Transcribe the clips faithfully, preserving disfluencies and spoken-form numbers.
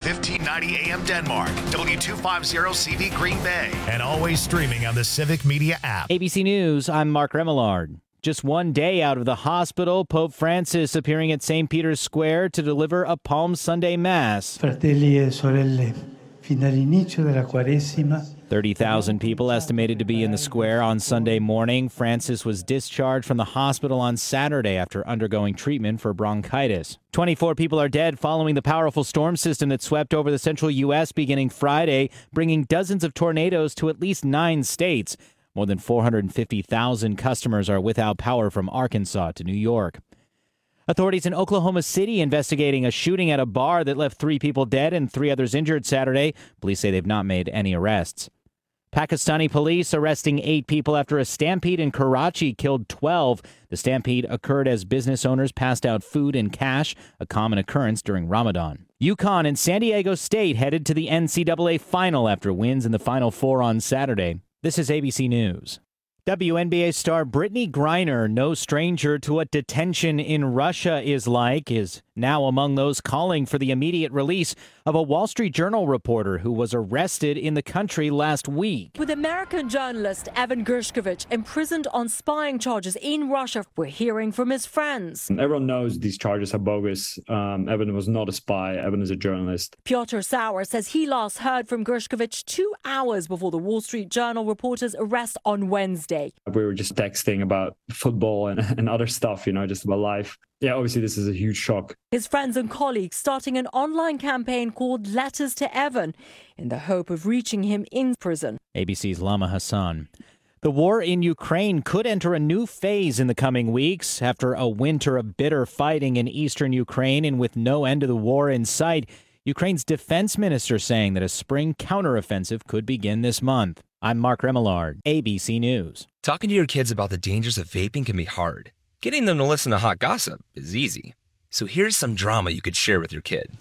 fifteen ninety A M Denmark, W two fifty C V Green Bay, and always streaming on the Civic Media app. A B C News, I'm Mark Remillard. Just one day out of the hospital, Pope Francis appearing at Saint Peter's Square to deliver a Palm Sunday Mass. Fratelli e sorelle, fin dall'inizio della Quaresima, thirty thousand people estimated to be in the square on Sunday morning. Francis was discharged from the hospital on Saturday after undergoing treatment for bronchitis. twenty-four people are dead following the powerful storm system that swept over the central U S beginning Friday, bringing dozens of tornadoes to at least nine states. More than four hundred fifty thousand customers are without power from Arkansas to New York. Authorities in Oklahoma City investigating a shooting at a bar that left three people dead and three others injured Saturday. Police say they've not made any arrests. Pakistani police arresting eight people after a stampede in Karachi killed twelve. The stampede occurred as business owners passed out food and cash, a common occurrence during Ramadan. UConn and San Diego State headed to the N C double A final after wins in the Final Four on Saturday. This is A B C News. W N B A star Brittany Griner, no stranger to what detention in Russia is like, is now among those calling for the immediate release of a Wall Street Journal reporter who was arrested in the country last week. With American journalist Evan Gershkovich imprisoned on spying charges in Russia, we're hearing from his friends. Everyone knows these charges are bogus. Um, Evan was not a spy. Evan is a journalist. Piotr Sauer says he last heard from Gershkovich two hours before the Wall Street Journal reporter's arrest on Wednesday. We were just texting about football and, and other stuff, you know, just about life. Yeah, obviously this is a huge shock. His friends and colleagues starting an online campaign called Letters to Evan in the hope of reaching him in prison. A B C's Lama Hassan. The war in Ukraine could enter a new phase in the coming weeks. After a winter of bitter fighting in eastern Ukraine and with no end to the war in sight, Ukraine's defense minister saying that a spring counteroffensive could begin this month. I'm Mark Remillard, A B C News. Talking to your kids about the dangers of vaping can be hard. Getting them to listen to hot gossip is easy. So here's some drama you could share with your kid.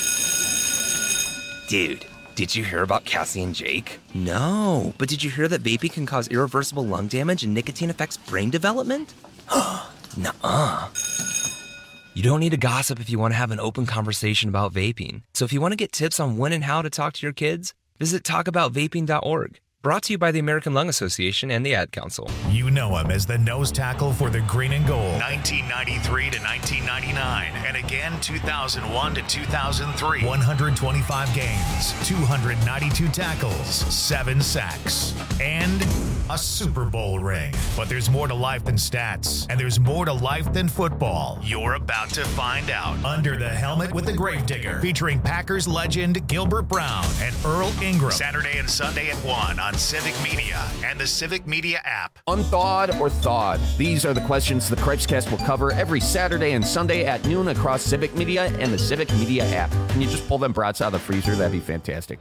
Dude, did you hear about Cassie and Jake? No, but did you hear that vaping can cause irreversible lung damage and nicotine affects brain development? Nuh-uh. You don't need to gossip if you want to have an open conversation about vaping. So if you want to get tips on when and how to talk to your kids, visit talk about vaping dot org. Brought to you by the American Lung Association and the Ad Council. You know him as the nose tackle for the Green and Gold, nineteen ninety-three to nineteen ninety-nine, and again two thousand one to two thousand three. one hundred twenty-five games, two hundred ninety-two tackles, seven sacks, and a Super Bowl ring. But there's more to life than stats, and there's more to life than football. You're about to find out. Under the Helmet with the Gravedigger, featuring Packers legend Gilbert Brown and Earl Ingram. Saturday and Sunday at one on Civic Media and the Civic Media app. Unthawed or thawed? These are the questions the Cripescast will cover every Saturday and Sunday at noon across Civic Media and the Civic Media app. Can you just pull them brats out of the freezer? That'd be fantastic.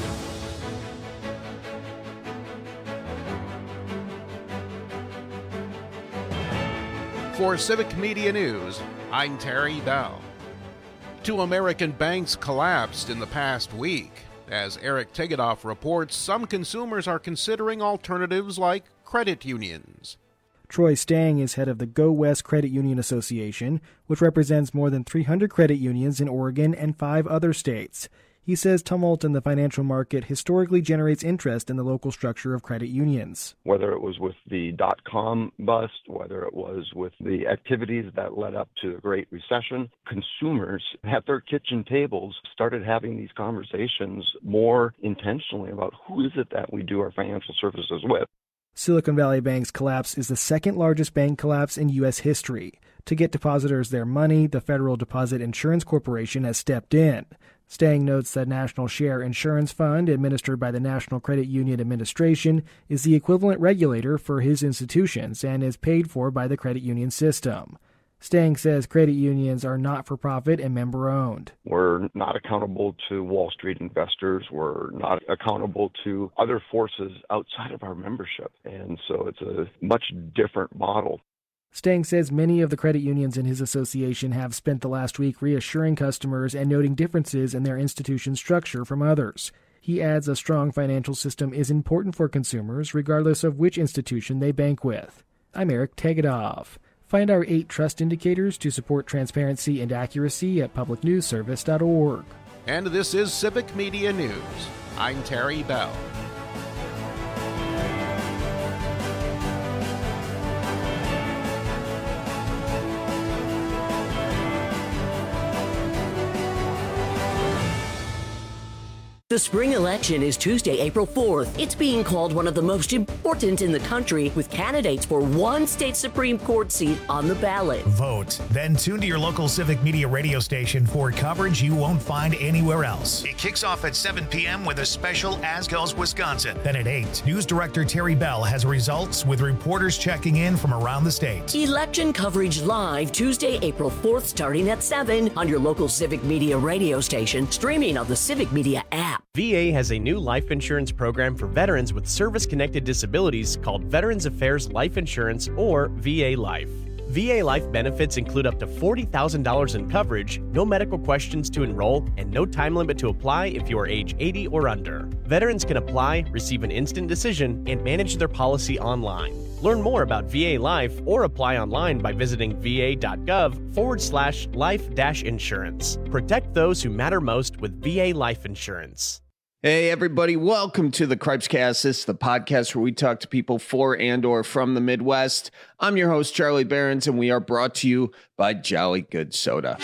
For Civic Media News, I'm Terry Bell. Two American banks collapsed in the past week. As Eric Tegedoff reports, some consumers are considering alternatives like credit unions. Troy Stang is head of the Go West Credit Union Association, which represents more than three hundred credit unions in Oregon and five other states. He says tumult in the financial market historically generates interest in the local structure of credit unions. Whether it was with the dot-com bust, whether it was with the activities that led up to the Great Recession, consumers at their kitchen tables started having these conversations more intentionally about who is it that we do our financial services with. Silicon Valley Bank's collapse is the second largest bank collapse in U S history. To get depositors their money, the Federal Deposit Insurance Corporation has stepped in. Stang notes that National Share Insurance Fund, administered by the National Credit Union Administration, is the equivalent regulator for his institutions and is paid for by the credit union system. Stang says credit unions are not-for-profit and member-owned. We're not accountable to Wall Street investors. We're not accountable to other forces outside of our membership. And so it's a much different model. Stang says many of the credit unions in his association have spent the last week reassuring customers and noting differences in their institution structure from others. He adds a strong financial system is important for consumers, regardless of which institution they bank with. I'm Eric Tegedoff. Find our eight trust indicators to support transparency and accuracy at public news service dot org. And this is Civic Media News. I'm Terry Bell. The spring election is Tuesday, April fourth. It's being called one of the most important in the country, with candidates for one state Supreme Court seat on the ballot. Vote. Then tune to your local Civic Media radio station for coverage you won't find anywhere else. It kicks off at seven p.m. with a special As Goes Wisconsin. Then at eight, News Director Terry Bell has results with reporters checking in from around the state. Election coverage live Tuesday, April fourth, starting at seven on your local Civic Media radio station, streaming on the Civic Media app. V A has a new life insurance program for veterans with service-connected disabilities called Veterans Affairs Life Insurance, or V A Life. V A Life benefits include up to forty thousand dollars in coverage, no medical questions to enroll, and no time limit to apply if you are age eighty or under. Veterans can apply, receive an instant decision, and manage their policy online. Learn more about V A Life or apply online by visiting va.gov forward slash life dash insurance. Protect those who matter most with V A Life Insurance. Hey, everybody. Welcome to the Cripescast. This is the podcast where we talk to people for and or from the Midwest. I'm your host, Charlie Behrens, and we are brought to you by Jolly Good Soda.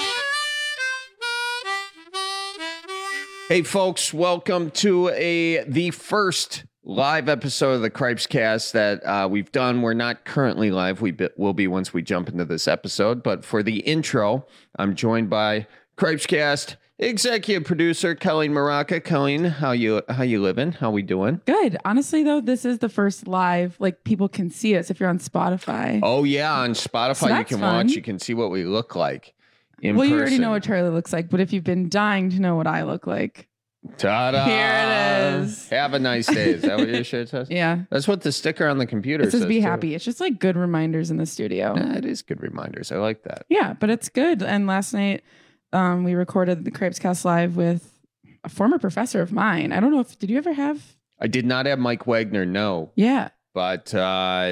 Hey, folks. Welcome to a the first live episode of the Cripescast that uh, we've done. We're not currently live. We be, will be once we jump into this episode. But for the intro, I'm joined by Cripescast executive producer Colleen Maraca. Colleen, how you how you living? How we doing? Good. Honestly, though, this is the first live, like, people can see us if you're on Spotify. Oh, yeah. On Spotify, so you can fun. watch. You can see what we look like in well, person. You already know what Charlie looks like, but if you've been dying to know what I look like, ta-da! Here it is. Have a nice day. Is that what your shirt says? Yeah. That's what the sticker on the computer it says. says Be too. happy. It's just like good reminders in the studio. Yeah, it is good reminders. I like that. Yeah, but it's good. And last night, Um, we recorded the Cripescast live with a former professor of mine. I don't know if, did you ever have? I did not have Mike Wagner, no. Yeah. But uh,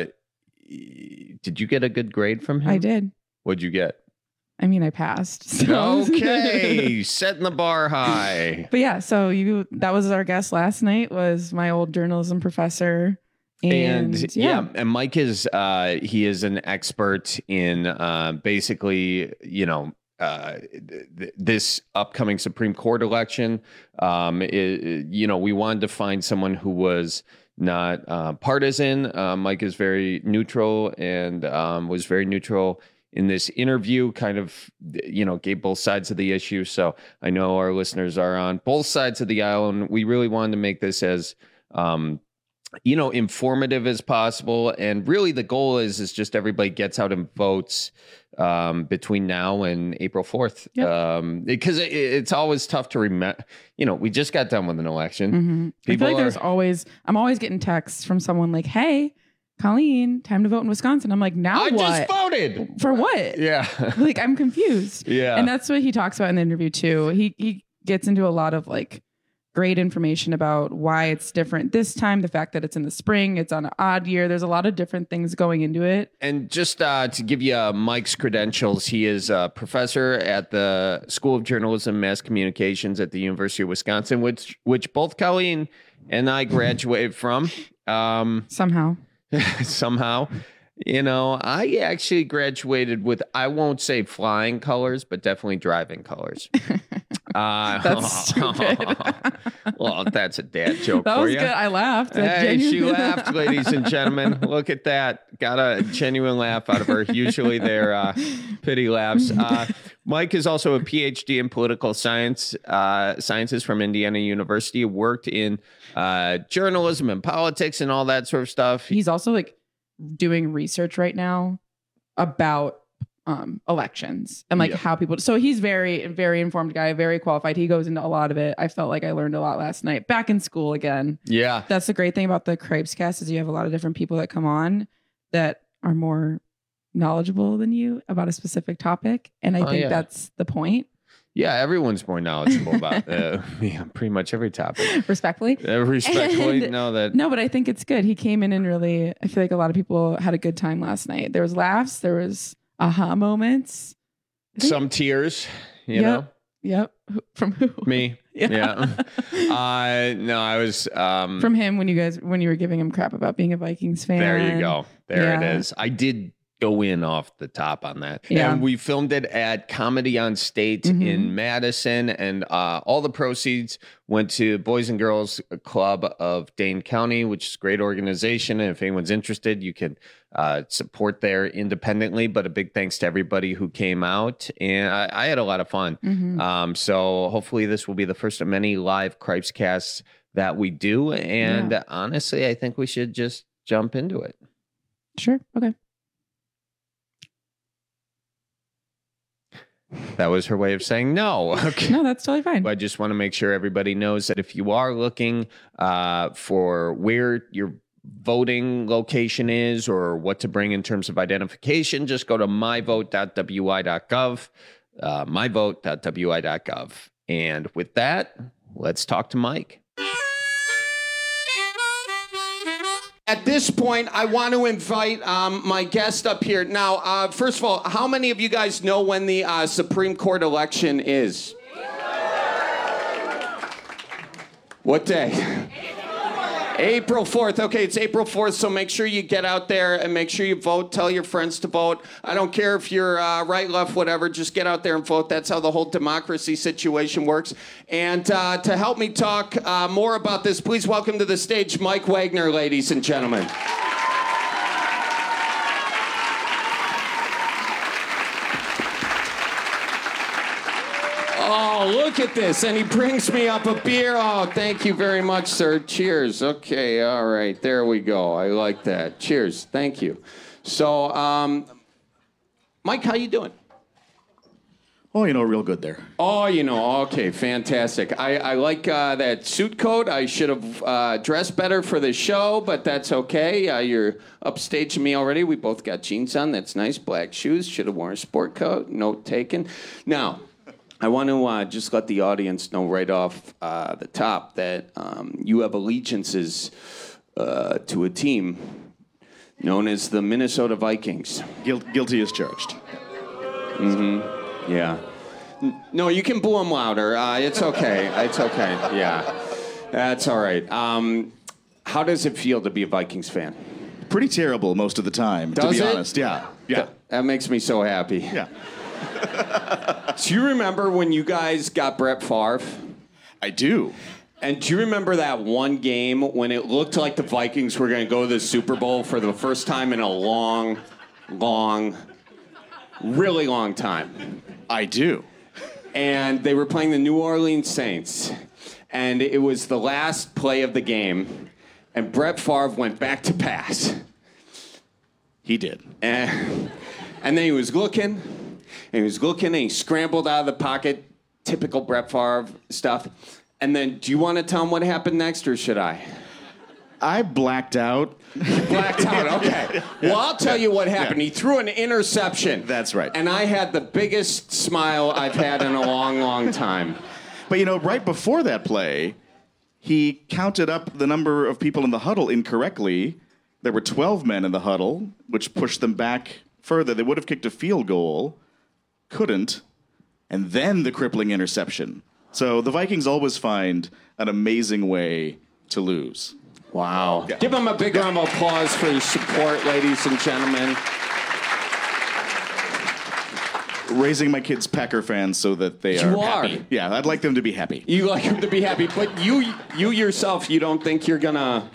did you get a good grade from him? I did. What'd you get? I mean, I passed. So. Okay. Setting the bar high. But yeah, so you, that was our guest last night, was my old journalism professor. And, and yeah. yeah, and Mike is, uh, he is an expert in uh, basically, you know, Uh, th- this upcoming Supreme Court election. Um, it, you know, we wanted to find someone who was not uh, partisan. Uh, Mike is very neutral and um, was very neutral in this interview, kind of, you know, gave both sides of the issue. So I know our listeners are on both sides of the aisle, and we really wanted to make this as, um, you know, informative as possible. And really the goal is, is just everybody gets out and votes um, between now and April fourth. Yep. Um, because it, it's always tough to remember, you know, we just got done with an election. Mm-hmm. I feel like are, there's always, I'm always getting texts from someone like, hey, Colleen, time to vote in Wisconsin. I'm like, now I what? I just voted. For what? Yeah. Like, I'm confused. Yeah. And that's what he talks about in the interview too. He, he gets into a lot of like, great information about why it's different this time, the fact that it's in the spring, it's on an odd year. There's a lot of different things going into it. And just uh, to give you uh, Mike's credentials, he is a professor at the School of Journalism and Mass Communications at the University of Wisconsin, which which both Colleen and I graduated from. Um, somehow. somehow. You know, I actually graduated with, I won't say flying colors, but definitely driving colors. Uh, that's stupid. Well, that's a dad joke that for was you. good. I laughed. Hey, she laughed, ladies and gentlemen. Look at that. Got a genuine laugh out of her. Usually they're uh, pity laughs. Uh, Mike is also a P H D in political science, uh, sciences from Indiana University, worked in uh, journalism and politics and all that sort of stuff. He's also like doing research right now about um, elections and like yeah. how people, so he's very, very informed guy, very qualified. He goes into a lot of it. I felt like I learned a lot last night back in school again. Yeah. That's the great thing about the Cripescast is you have a lot of different people that come on that are more knowledgeable than you about a specific topic. And I oh, think yeah. that's the point. Yeah, everyone's more knowledgeable about uh, yeah, pretty much every topic. Respectfully. Uh, respectfully, and, no, that. No, but I think it's good. He came in and really, I feel like a lot of people had a good time last night. There was laughs, there was aha moments. Some tears, you yep, know? Yep. From who? Me. Yeah. yeah. Uh, no, I was um, From him when you guys when you were giving him crap about being a Vikings fan. There you go. There Yeah. it is. I did go in off the top on that. Yeah. And we filmed it at Comedy on State Mhm. in Madison, and uh, all the proceeds went to Boys and Girls Club of Dane County, which is a great organization. And if anyone's interested, you can uh, support there independently. But a big thanks to everybody who came out, and I, I had a lot of fun. Mhm. Um, so hopefully this will be the first of many live Cripes casts that we do. And Yeah. honestly, I think we should just jump into it. Sure. Okay. That was her way of saying no. Okay. No, that's totally fine. I just want to make sure everybody knows that if you are looking uh, for where your voting location is or what to bring in terms of identification, just go to my vote dot w i dot gov, uh, my vote dot w i dot gov. And with that, let's talk to Mike. At this point, I want to invite um, my guest up here. Now, uh, first of all, how many of you guys know when the uh, Supreme Court election is? What day? April fourth. Okay, it's April fourth, so make sure you get out there and make sure you vote. Tell your friends to vote. I don't care if you're uh, right, left, whatever. Just get out there and vote. That's how the whole democracy situation works. And uh, to help me talk uh, more about this, please welcome to the stage Mike Wagner, ladies and gentlemen. Oh, look at this. And he brings me up a beer. Oh, thank you very much, sir. Cheers. Okay, all right. There we go. I like that. Cheers. Thank you. So, um, Mike, how you doing? Oh, you know, real good there. Oh, you know, okay, fantastic. I, I like uh, that suit coat. I should have uh, dressed better for the show, but that's okay. Uh, you're upstaging me already. We both got jeans on. That's nice. Black shoes. Should have worn a sport coat. Note taken. Now, I want to uh, just let the audience know right off uh, the top that um, you have allegiances uh, to a team known as the Minnesota Vikings. Guil- guilty as charged. Mm-hmm. Yeah. N- No, you can boo them louder. Uh, it's okay. It's okay. Yeah. That's all right. Um, how does it feel to be a Vikings fan? Pretty terrible most of the time, Does to be it? honest. Yeah. Yeah. That, that makes me so happy. Yeah. Do you remember when you guys got Brett Favre? I do. And do you remember that one game when it looked like the Vikings were going to go to the Super Bowl for the first time in a long, long, really long time? I do. And they were playing the New Orleans Saints. And it was the last play of the game. And Brett Favre went back to pass. He did. And, and then he was looking. And he was looking and he scrambled out of the pocket. Typical Brett Favre stuff. And then, do you want to tell him what happened next, or should I? I blacked out. Blacked out, okay. Well, I'll tell you what happened. Yeah. He threw an interception. That's right. And I had the biggest smile I've had in a long, long time. But, you know, right before that play, he counted up the number of people in the huddle incorrectly. There were twelve men in the huddle, which pushed them back further. They would have kicked a field goal, couldn't, and then the crippling interception. So the Vikings always find an amazing way to lose. Wow. Yeah. Give them a big round of applause for your support, ladies and gentlemen. Raising my kids Packer fans so that they You are are. happy. Yeah, I'd like them to be happy. You like them to be happy, but you you yourself, you don't think you're going to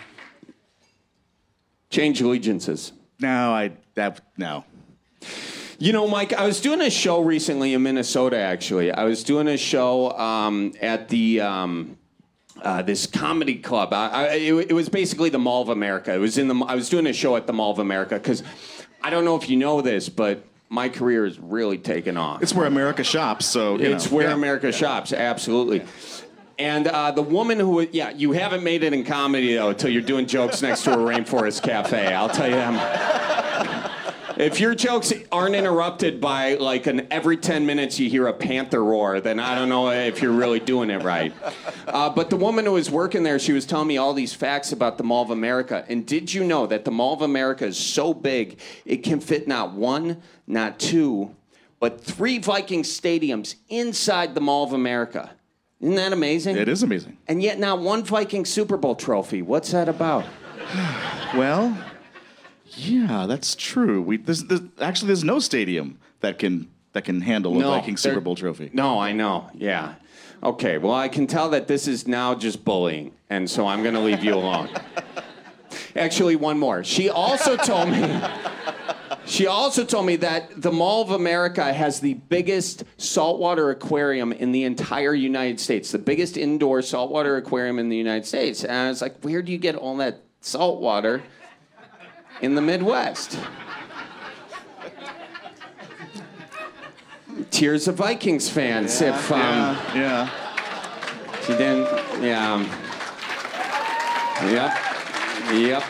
change allegiances? No, I that no. You know, Mike, I was doing a show recently in Minnesota, actually. I was doing a show um, at the um, uh, this comedy club. I, I, it, it was basically the Mall of America. It was in the. I was doing a show at the Mall of America because I don't know if you know this, but my career is really taken off. It's where America shops, so you It's know. where Yeah. America Yeah. shops, absolutely. And uh, the woman who, yeah, you haven't made it in comedy, though, until you're doing jokes next to a Rainforest Cafe. I'll tell you that. If your jokes aren't interrupted by, like, an every ten minutes you hear a panther roar, then I don't know if you're really doing it right. Uh, but the woman who was working there, she was telling me all these facts about the Mall of America. And did you know that the Mall of America is so big, it can fit not one, not two, but three Viking stadiums inside the Mall of America. Isn't that amazing? It is amazing. And yet not one Viking Super Bowl trophy. What's that about? Well, yeah, that's true. We there's, there's, actually there's no stadium that can that can handle a No, Viking Super there- Bowl trophy. No, I know. Yeah. Okay, well, I can tell that this is now just bullying, and so I'm going to leave you alone. Actually, one more. She also told me... She also told me that the Mall of America has the biggest saltwater aquarium in the entire United States, the biggest indoor saltwater aquarium in the United States. And I was like, where do you get all that saltwater in the Midwest? Tears of Vikings fans, Yeah, if um, yeah, yeah. she didn't, yeah, yep, yep.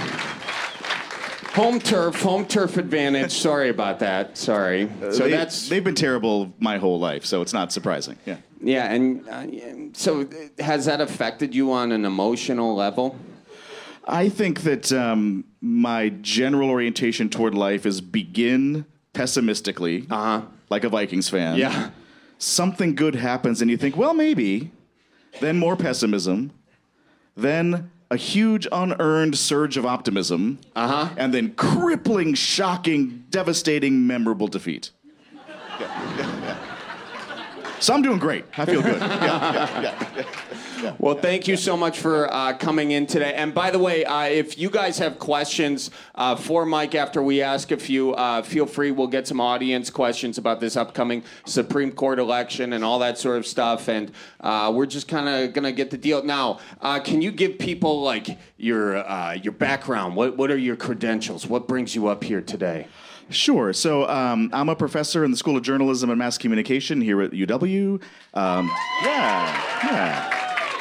Home turf, home turf advantage. Sorry about that. Sorry. So they, that's they've been terrible my whole life, so it's not surprising. Yeah. yeah, and uh, yeah, so has that affected you on an emotional level? I think that um, my general orientation toward life is begin pessimistically, uh-huh. like a Vikings fan. Yeah. Something good happens, and you think, well, maybe. Then more pessimism. Then a huge unearned surge of optimism. Uh-huh. And then crippling, shocking, devastating, memorable defeat. Yeah, yeah, yeah. So I'm doing great. I feel good. Yeah, yeah, yeah, yeah. Yeah. Well, thank you so much for uh, coming in today. And by the way, uh, if you guys have questions uh, for Mike after we ask a few, uh, feel free. We'll get some audience questions about this upcoming Supreme Court election and all that sort of stuff. And uh, we're just kind of going to get the deal. Now, uh, can you give people like your uh, your background? What what are your credentials? What brings you up here today? Sure. So um, I'm a professor in the School of Journalism and Mass Communication here at U W. Um, yeah, yeah.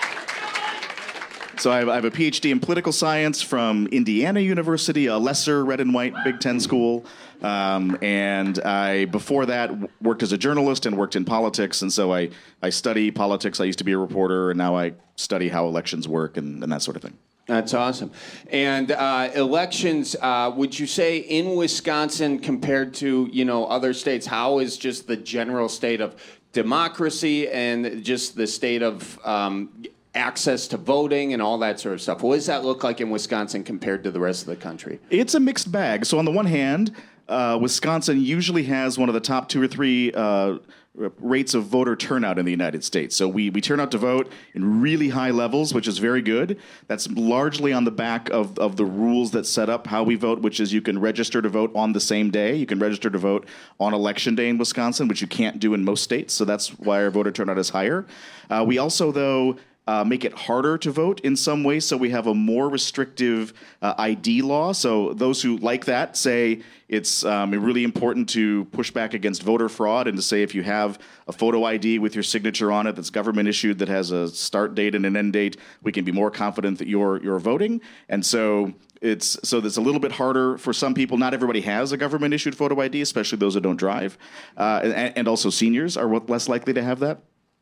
So I have, I have a P H D in political science from Indiana University, a lesser red and white Big Ten school. Um, and I, before that, w- worked as a journalist and worked in politics. And so I, I study politics. I used to be a reporter, and now I study how elections work and, and that sort of thing. That's awesome. And uh, elections, uh, would you say in Wisconsin compared to, you know, other states, how is just the general state of democracy and just the state of um, access to voting and all that sort of stuff? What does that look like in Wisconsin compared to the rest of the country? It's a mixed bag. So on the one hand, uh, Wisconsin usually has one of the top two or three uh, rates of voter turnout in the United States. So we, we turn out to vote in really high levels, which is very good. That's largely on the back of, of the rules that set up how we vote, which is you can register to vote on the same day. You can register to vote on Election Day in Wisconsin, which you can't do in most states. So that's why our voter turnout is higher. Uh, we also, though, Uh, make it harder to vote in some ways, so we have a more restrictive uh, I D law. So those who like that say it's um, really important to push back against voter fraud and to say if you have a photo I D with your signature on it that's government issued that has a start date and an end date, we can be more confident that you're you're voting. And so it's so that's a little bit harder for some people. Not everybody has a government issued photo I D, especially those that don't drive, uh, and, and also seniors are less likely to have that.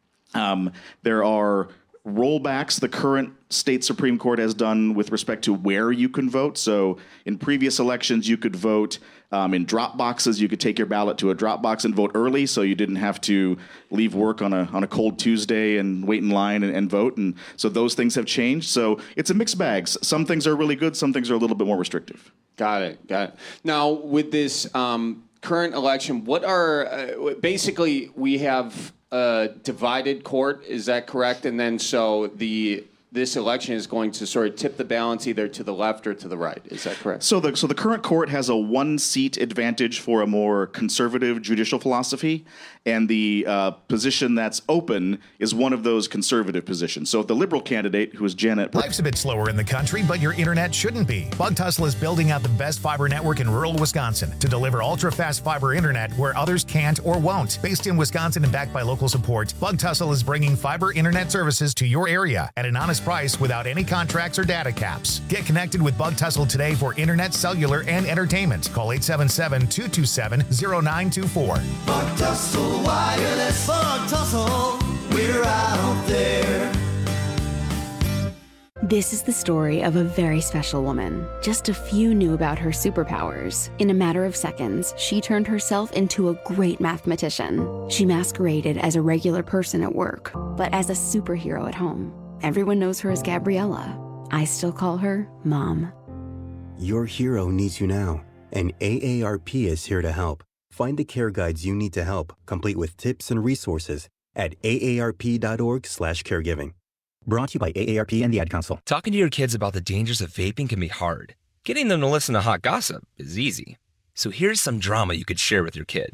Um, there are rollbacks the current state Supreme Court has done with respect to where you can vote. So in previous elections, you could vote um, in drop boxes. You could take your ballot to a drop box and vote early, so you didn't have to leave work on a on a cold Tuesday and wait in line and, and vote. And so those things have changed. So it's a mixed bag. Some things are really good. Some things are a little bit more restrictive. Got it. Got it. Now, with this um, current election, what are uh, basically we have a divided court, is that correct? And then so the this election is going to sort of tip the balance either to the left or to the right. Is that correct? So the so the current court has a one-seat advantage for a more conservative judicial philosophy, and the uh, position that's open is one of those conservative positions. So the liberal candidate, who is Janet... Life's a bit slower in the country, but your internet shouldn't be. Bug Tussle is building out the best fiber network in rural Wisconsin to deliver ultra-fast fiber internet where others can't or won't. Based in Wisconsin and backed by local support, Bug Tussle is bringing fiber internet services to your area at an honest price without any contracts or data caps. Get connected with Bug Tussle today for internet, cellular, and entertainment. Call eight seven seven, two two seven, zero nine two four. Bug Tussle Wireless. Bug Tussle, we're out there. This is the story of a very special woman. Just a few knew about her superpowers. In a matter of seconds, she turned herself into a great mathematician. She masqueraded as a regular person at work, but as a superhero at home. Everyone knows her as Gabriella. I still call her Mom. Your hero needs you now, and A A R P is here to help. Find the care guides you need to help, complete with tips and resources at A A R P dot org slash caregiving. Brought to you by A A R P and the Ad Council. Talking to your kids about the dangers of vaping can be hard. Getting them to listen to hot gossip is easy. So here's some drama you could share with your kid.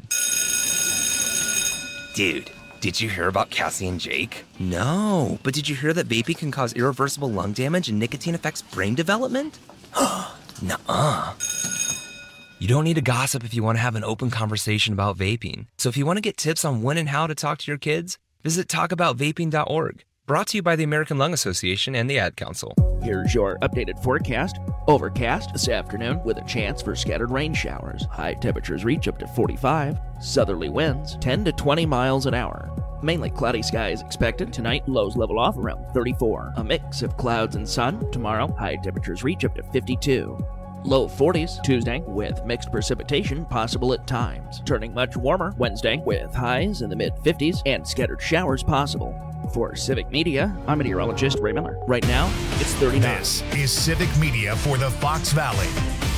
Dude, did you hear about Cassie and Jake? No, but did you hear that vaping can cause irreversible lung damage and nicotine affects brain development? Nuh-uh. You don't need to gossip if you want to have an open conversation about vaping. So if you want to get tips on when and how to talk to your kids, visit talk about vaping dot org. Brought to you by the American Lung Association and the Ad Council. Here's your updated forecast. Overcast this afternoon with a chance for scattered rain showers. High temperatures reach up to forty-five. Southerly winds ten to twenty miles an hour. Mainly cloudy skies expected. Tonight, lows level off around thirty-four. A mix of clouds and sun. Tomorrow, high temperatures reach up to fifty-two. Low forties Tuesday with mixed precipitation possible at times. Turning much warmer Wednesday with highs in the mid fifties and scattered showers possible. For Civic Media, I'm meteorologist Ray Miller. Right now, it's thirty-nine. This is Civic Media for the Fox Valley.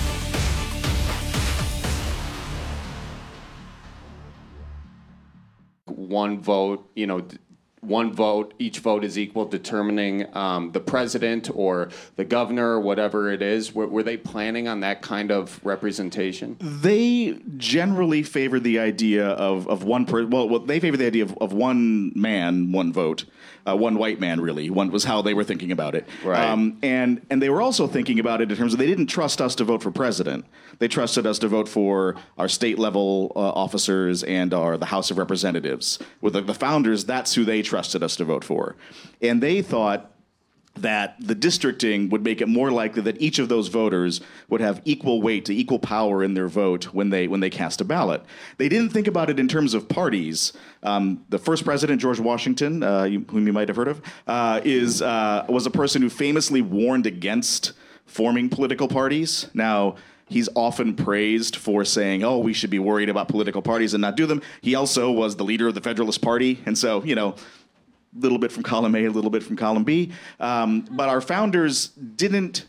One vote, you know, one vote, each vote is equal, determining um, the president or the governor or whatever it is. Were, were they planning on that kind of representation? They generally favor the idea of, of one person. Well, well, they favor the idea of, of one man, one vote. Uh, one white man, really. One was how they were thinking about it. Right. Um, and, and they were also thinking about it in terms of they didn't trust us to vote for president. They trusted us to vote for our state-level uh, officers and our the House of Representatives. With the, the founders, that's who they trusted us to vote for. And they thought that the districting would make it more likely that each of those voters would have equal weight, equal power in their vote when they when they cast a ballot. They didn't think about it in terms of parties. Um, the first president, George Washington, uh, you, whom you might have heard of, uh, is uh, was a person who famously warned against forming political parties. Now, he's often praised for saying, oh, we should be worried about political parties and not do them. He also was the leader of the Federalist Party, and so, you know, a little bit from column A, a little bit from column B. Um, but our founders didn't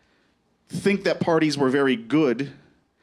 think that parties were very good,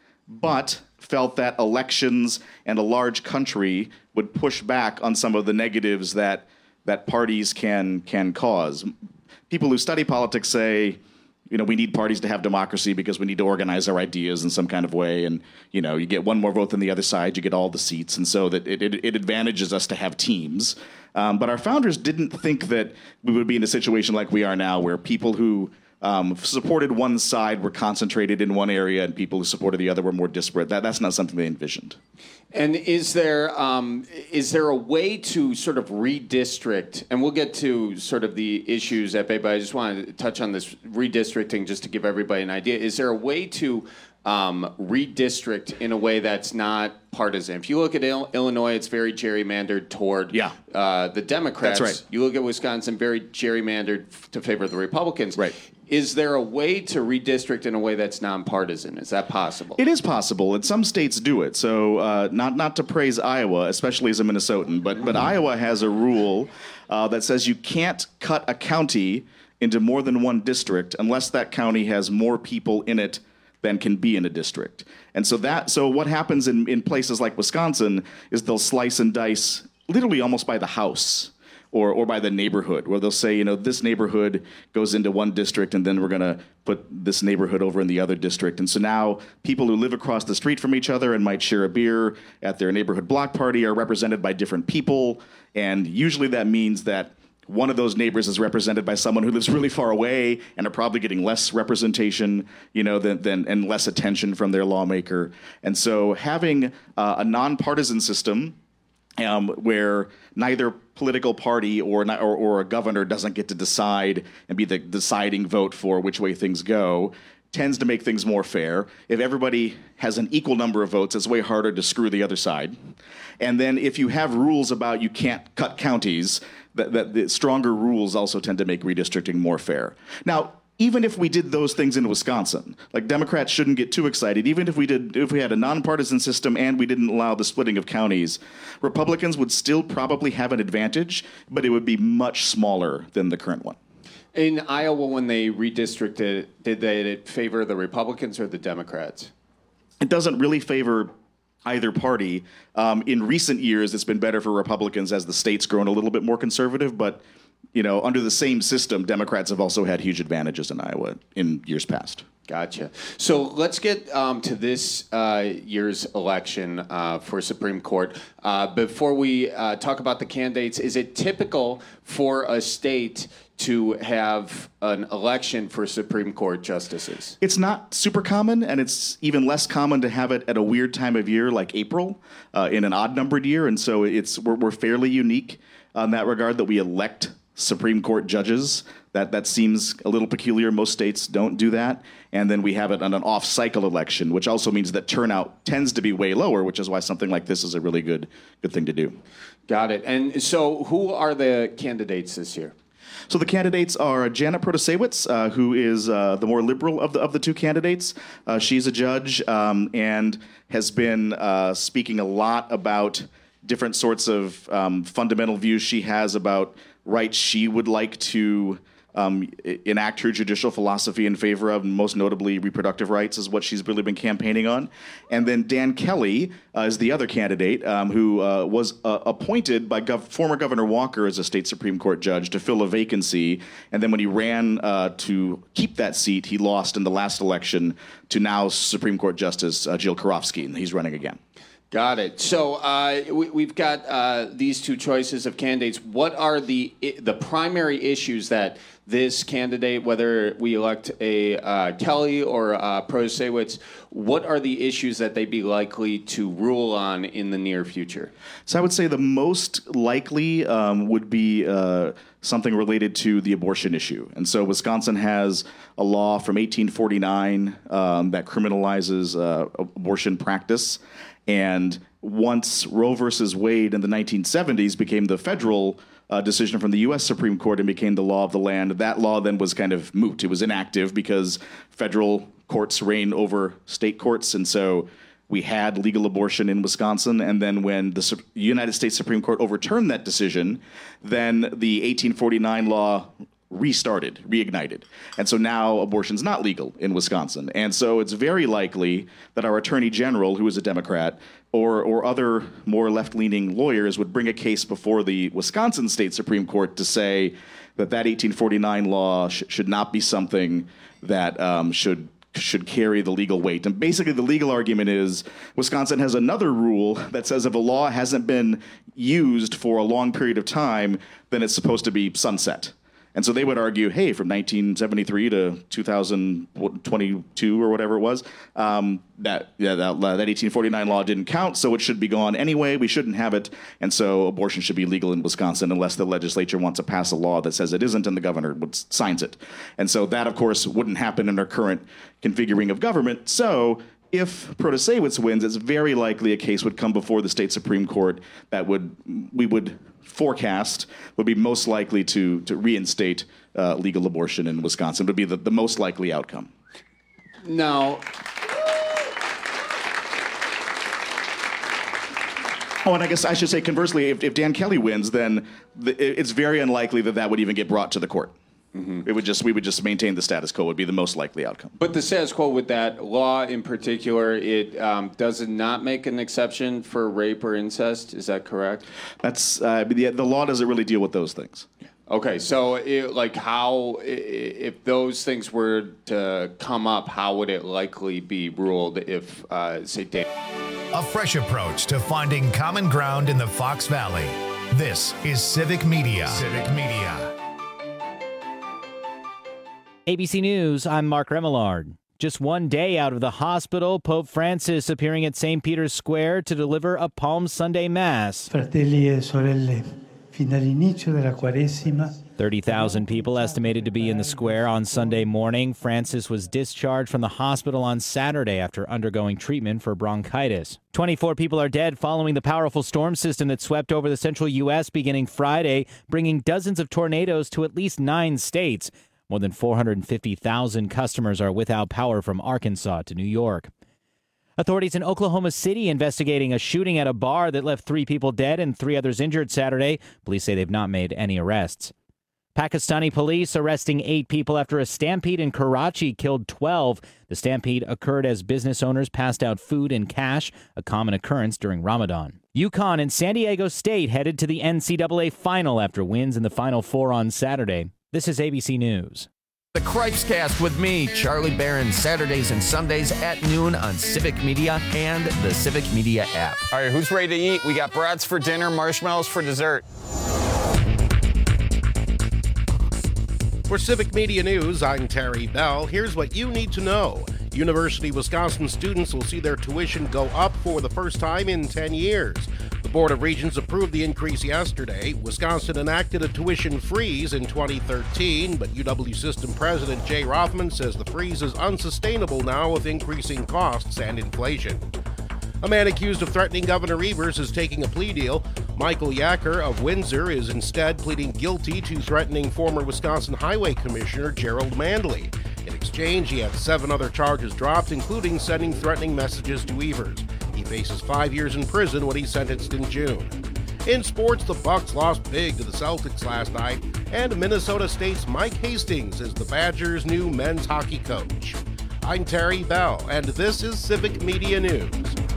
but felt that elections and a large country would push back on some of the negatives that that parties can can cause. People who study politics say, you know, we need parties to have democracy because we need to organize our ideas in some kind of way. And, you know, you get one more vote than the other side, you get all the seats. And so that it, it, it advantages us to have teams. Um, but our founders didn't think that we would be in a situation like we are now, where people who um, supported one side were concentrated in one area and people who supported the other were more disparate. That, that's not something they envisioned. And is there um, is there a way to sort of redistrict? And we'll get to sort of the issues at Bay, but I just want to touch on this redistricting just to give everybody an idea. Is there a way to um, redistrict in a way that's not partisan? If you look at Il- Illinois, it's very gerrymandered toward yeah. uh, the Democrats. That's right. You look at Wisconsin, very gerrymandered f- to favor the Republicans. Right. Is there a way to redistrict in a way that's nonpartisan? Is that possible? It is possible, and some states do it. So uh, not not to praise Iowa, especially as a Minnesotan, but but Iowa has a rule uh, that says you can't cut a county into more than one district unless that county has more people in it than can be in a district. And so that so what happens in, in places like Wisconsin is they'll slice and dice literally almost by the house. Or, or by the neighborhood, where they'll say, you know, this neighborhood goes into one district, and then we're going to put this neighborhood over in the other district. And so now people who live across the street from each other and might share a beer at their neighborhood block party are represented by different people. And usually that means that one of those neighbors is represented by someone who lives really far away and are probably getting less representation, you know, than, than and less attention from their lawmaker. And so having uh, a nonpartisan system Um, where neither political party or, not, or or a governor doesn't get to decide and be the deciding vote for which way things go, tends to make things more fair. If everybody has an equal number of votes, it's way harder to screw the other side. And then if you have rules about you can't cut counties, that, that the stronger rules also tend to make redistricting more fair. Now, even if we did those things in Wisconsin, like Democrats shouldn't get too excited. Even if we did, if we had a nonpartisan system and we didn't allow the splitting of counties, Republicans would still probably have an advantage, but it would be much smaller than the current one. In Iowa, when they redistricted, did they favor the Republicans or the Democrats? It doesn't really favor either party. Um, in recent years, it's been better for Republicans as the state's grown a little bit more conservative, but you know, under the same system, Democrats have also had huge advantages in Iowa in years past. Gotcha. So let's get um, to this uh, year's election uh, for Supreme Court. Uh, before we uh, talk about the candidates, is it typical for a state to have an election for Supreme Court justices? It's not super common, and it's even less common to have it at a weird time of year like April uh, in an odd-numbered year. And so it's we're, we're fairly unique in that regard that we elect Supreme Court judges. That that seems a little peculiar. Most states don't do that. And then we have it on an off-cycle election, which also means that turnout tends to be way lower, which is why something like this is a really good good thing to do. Got it. And so who are the candidates this year? So the candidates are Janet Protasiewicz, uh, who is uh, the more liberal of the of the two candidates. Uh, she's a judge um, and has been uh, speaking a lot about different sorts of um, fundamental views she has about rights she would like to um, enact her judicial philosophy in favor of, and most notably reproductive rights is what she's really been campaigning on. And then Dan Kelly uh, is the other candidate um, who uh, was uh, appointed by Gov- former Governor Walker as a state Supreme Court judge to fill a vacancy. And then when he ran uh, to keep that seat, he lost in the last election to now Supreme Court Justice uh, Jill Karofsky, and he's running again. Got it. So uh, we, we've got uh, these two choices of candidates. What are the the primary issues that this candidate, whether we elect a uh, Kelly or uh, Protasiewicz, what are the issues that they'd be likely to rule on in the near future? So I would say the most likely um, would be uh, something related to the abortion issue. And so Wisconsin has a law from eighteen forty-nine um, that criminalizes uh, abortion practice. And once Roe versus Wade in the nineteen seventies became the federal uh, decision from the U S Supreme Court and became the law of the land, that law then was kind of moot. It was inactive because federal courts reign over state courts. And so we had legal abortion in Wisconsin. And then when the Su- United States Supreme Court overturned that decision, then the eighteen forty-nine law restarted, reignited. And so now abortion's not legal in Wisconsin. And so it's very likely that our Attorney General, who is a Democrat, or or other more left-leaning lawyers would bring a case before the Wisconsin State Supreme Court to say that that eighteen forty-nine law sh- should not be something that um, should should carry the legal weight. And basically the legal argument is Wisconsin has another rule that says if a law hasn't been used for a long period of time, then it's supposed to be sunset. And so they would argue, hey, from nineteen seventy-three to two thousand twenty-two or whatever it was, um, that, yeah, that that eighteen forty-nine law didn't count, so it should be gone anyway. We shouldn't have it. And so abortion should be legal in Wisconsin unless the legislature wants to pass a law that says it isn't and the governor would, signs it. And so that, of course, wouldn't happen in our current configuring of government. So if Protasiewicz wins, it's very likely a case would come before the state Supreme Court that would we would forecast would be most likely to to reinstate uh, legal abortion in Wisconsin. Would be the, the most likely outcome. Now, oh, and I guess I should say conversely, if, if Dan Kelly wins, then the, it's very unlikely that that would even get brought to the court. Mm-hmm. It would just we would just maintain the status quo would be the most likely outcome. But the status quo with that law in particular, it um, does it not make an exception for rape or incest? Is that correct? That's uh, the the law doesn't really deal with those things. Okay, so it, like how if those things were to come up, how would it likely be ruled if uh, say Dan? A fresh approach to finding common ground in the Fox Valley. This is Civic Media. Civic Media. A B C News, I'm Mark Remillard. Just one day out of the hospital, Pope Francis appearing at Saint Peter's Square to deliver a Palm Sunday Mass. Fratelli e sorelle, fin dall'inizio della Quaresima. thirty thousand people estimated to be in the square on Sunday morning. Francis was discharged from the hospital on Saturday after undergoing treatment for bronchitis. twenty-four people are dead following the powerful storm system that swept over the central U S beginning Friday, bringing dozens of tornadoes to at least nine states. More than four hundred fifty thousand customers are without power from Arkansas to New York. Authorities in Oklahoma City investigating a shooting at a bar that left three people dead and three others injured Saturday. Police say they've not made any arrests. Pakistani police arresting eight people after a stampede in Karachi killed twelve. The stampede occurred as business owners passed out food and cash, a common occurrence during Ramadan. UConn and San Diego State headed to the N C double A final after wins in the Final Four on Saturday. This is A B C News. The Cripescast with me, Charlie Barron, Saturdays and Sundays at noon on Civic Media and the Civic Media app. All right, who's ready to eat? We got brats for dinner, marshmallows for dessert. For Civic Media News, I'm Terry Bell. Here's what you need to know. University of Wisconsin students will see their tuition go up for the first time in ten years. The Board of Regents approved the increase yesterday. Wisconsin enacted a tuition freeze in twenty thirteen, but U W System President Jay Rothman says the freeze is unsustainable now with increasing costs and inflation. A man accused of threatening Governor Evers is taking a plea deal. Michael Yacker of Windsor is instead pleading guilty to threatening former Wisconsin Highway Commissioner Gerald Mandley. In exchange, he had seven other charges dropped, including sending threatening messages to Evers. He faces five years in prison when he's sentenced in June. In sports, the Bucks lost big to the Celtics last night, and Minnesota State's Mike Hastings is the Badgers' new men's hockey coach. I'm Terry Bell, and this is Civic Media News.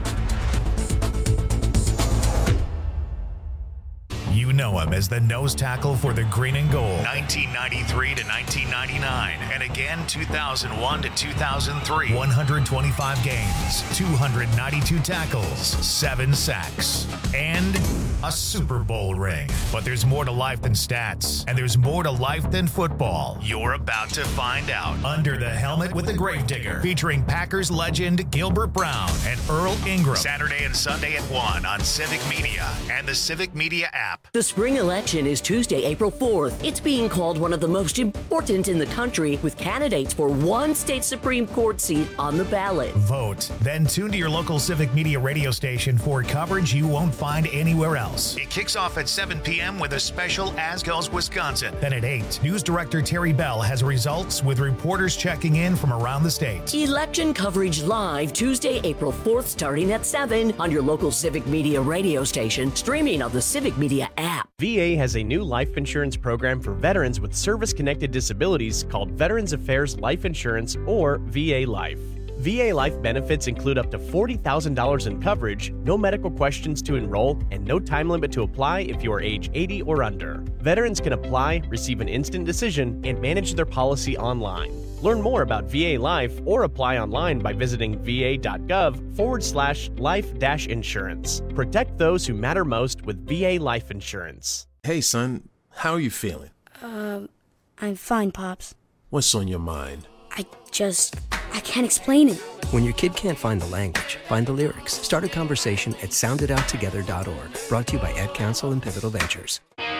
You know him as the nose tackle for the Green and Gold, nineteen ninety-three to nineteen ninety-nine, and again two thousand one to two thousand three. one hundred twenty-five games, two hundred ninety-two tackles, seven sacks, and a Super Bowl ring. But there's more to life than stats, and there's more to life than football. You're about to find out. Under the Helmet with the Gravedigger, featuring Packers legend Gilbert Brown and Earl Ingram. Saturday and Sunday at one on Civic Media and the Civic Media app. The spring election is Tuesday, April fourth. It's being called one of the most important in the country, with candidates for one state Supreme Court seat on the ballot. Vote. Then tune to your local Civic Media radio station for coverage you won't find anywhere else. It kicks off at seven p.m. with a special As Goes Wisconsin. Then at eight, News Director Terry Bell has results with reporters checking in from around the state. Election coverage live Tuesday, April fourth, starting at seven on your local Civic Media radio station, streaming on the Civic Media app. V A has a new life insurance program for veterans with service-connected disabilities called Veterans Affairs Life Insurance, or V A Life. V A Life benefits include up to forty thousand dollars in coverage, no medical questions to enroll, and no time limit to apply if you are age eighty or under. Veterans can apply, receive an instant decision, and manage their policy online. Learn more about V A Life or apply online by visiting va.gov forward slash life dash insurance. Protect those who matter most with V A Life Insurance. Hey, son, how are you feeling? Um, I'm fine, Pops. What's on your mind? I just, I can't explain it. When your kid can't find the language, find the lyrics. Start a conversation at sound it out together dot org. Brought to you by Ed Council and Pivotal Ventures.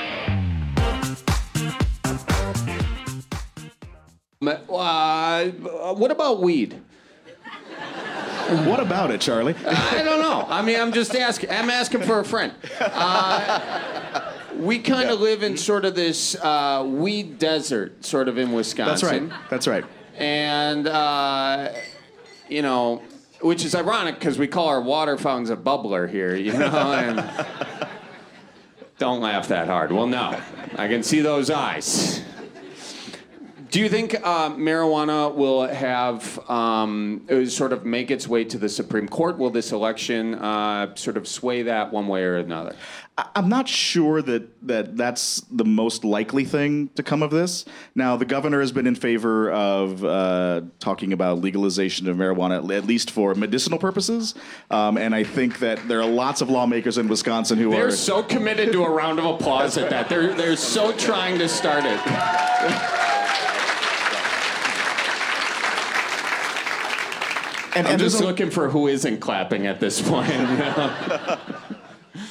Uh, what about weed? What about it, Charlie? I don't know. I mean, I'm just asking. I'm asking for a friend. Uh, we kind of yeah. live in sort of this uh, weed desert, sort of in Wisconsin. That's right. That's right. And, uh, you know, which is ironic because we call our water fountains a bubbler here, you know? And don't laugh that hard. Well, no. I can see those eyes. Do you think uh, marijuana will have um, sort of make its way to the Supreme Court? Will this election uh, sort of sway that one way or another? I'm not sure that, that that's the most likely thing to come of this. Now, the governor has been in favor of uh, talking about legalization of marijuana, at least for medicinal purposes. Um, and I think that there are lots of lawmakers in Wisconsin who they're are... They're so committed to a round of applause at that. They're, they're so trying to start it. And, I'm and just a, looking for who isn't clapping at this point.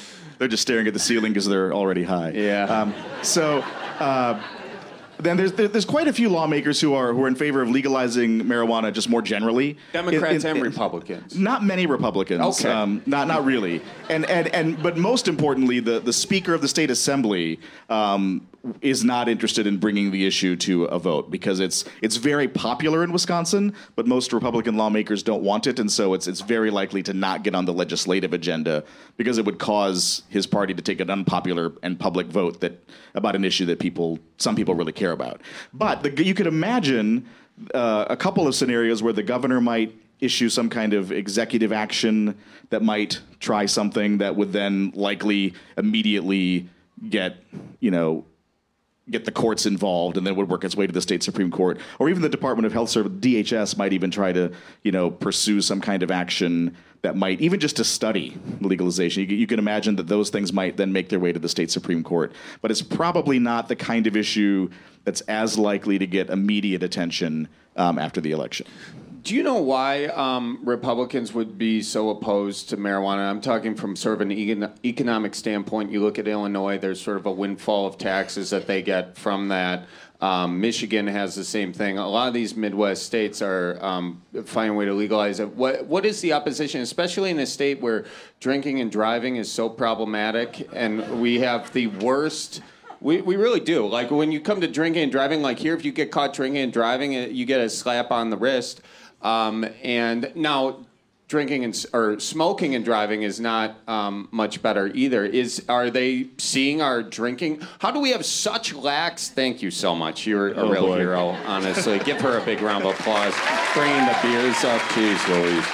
they're just staring at the ceiling because they're already high. Yeah. Um, so. Uh, Then there's there's quite a few lawmakers who are who are in favor of legalizing marijuana just more generally. Democrats In- in- and in- Republicans. Not many Republicans. Okay. Um, not not really. And and and but most importantly, the the Speaker of the State Assembly um, is not interested in bringing the issue to a vote because it's it's very popular in Wisconsin, but most Republican lawmakers don't want it, and so it's it's very likely to not get on the legislative agenda because it would cause his party to take an unpopular and public vote that about an issue that people some people really care about. But the, you could imagine uh, a couple of scenarios where the governor might issue some kind of executive action that might try something that would then likely immediately get, you know, get the courts involved and then would work its way to the state Supreme Court. Or even the Department of Health Service, D H S, might even try to, you know, pursue some kind of action that might, even just to study legalization. You, you can imagine that those things might then make their way to the state Supreme Court. But it's probably not the kind of issue that's as likely to get immediate attention um, after the election. Do you know why um, Republicans would be so opposed to marijuana? I'm talking from sort of an econ- economic standpoint. You look at Illinois, there's sort of a windfall of taxes that they get from that. Um, Michigan has the same thing. A lot of these Midwest states are um, finding a way to legalize it. What What is the opposition, especially in a state where drinking and driving is so problematic, and we have the worst... We we really do. Like, when you come to drinking and driving, like here, if you get caught drinking and driving, you get a slap on the wrist. Um, and now, drinking and or smoking and driving is not um, much better either. Is are they seeing our drinking? How do we have such lax? Thank you so much. You're a Oh, real boy. hero. Honestly, give her a big round of applause. Bringing the beers up, jeez, Louise.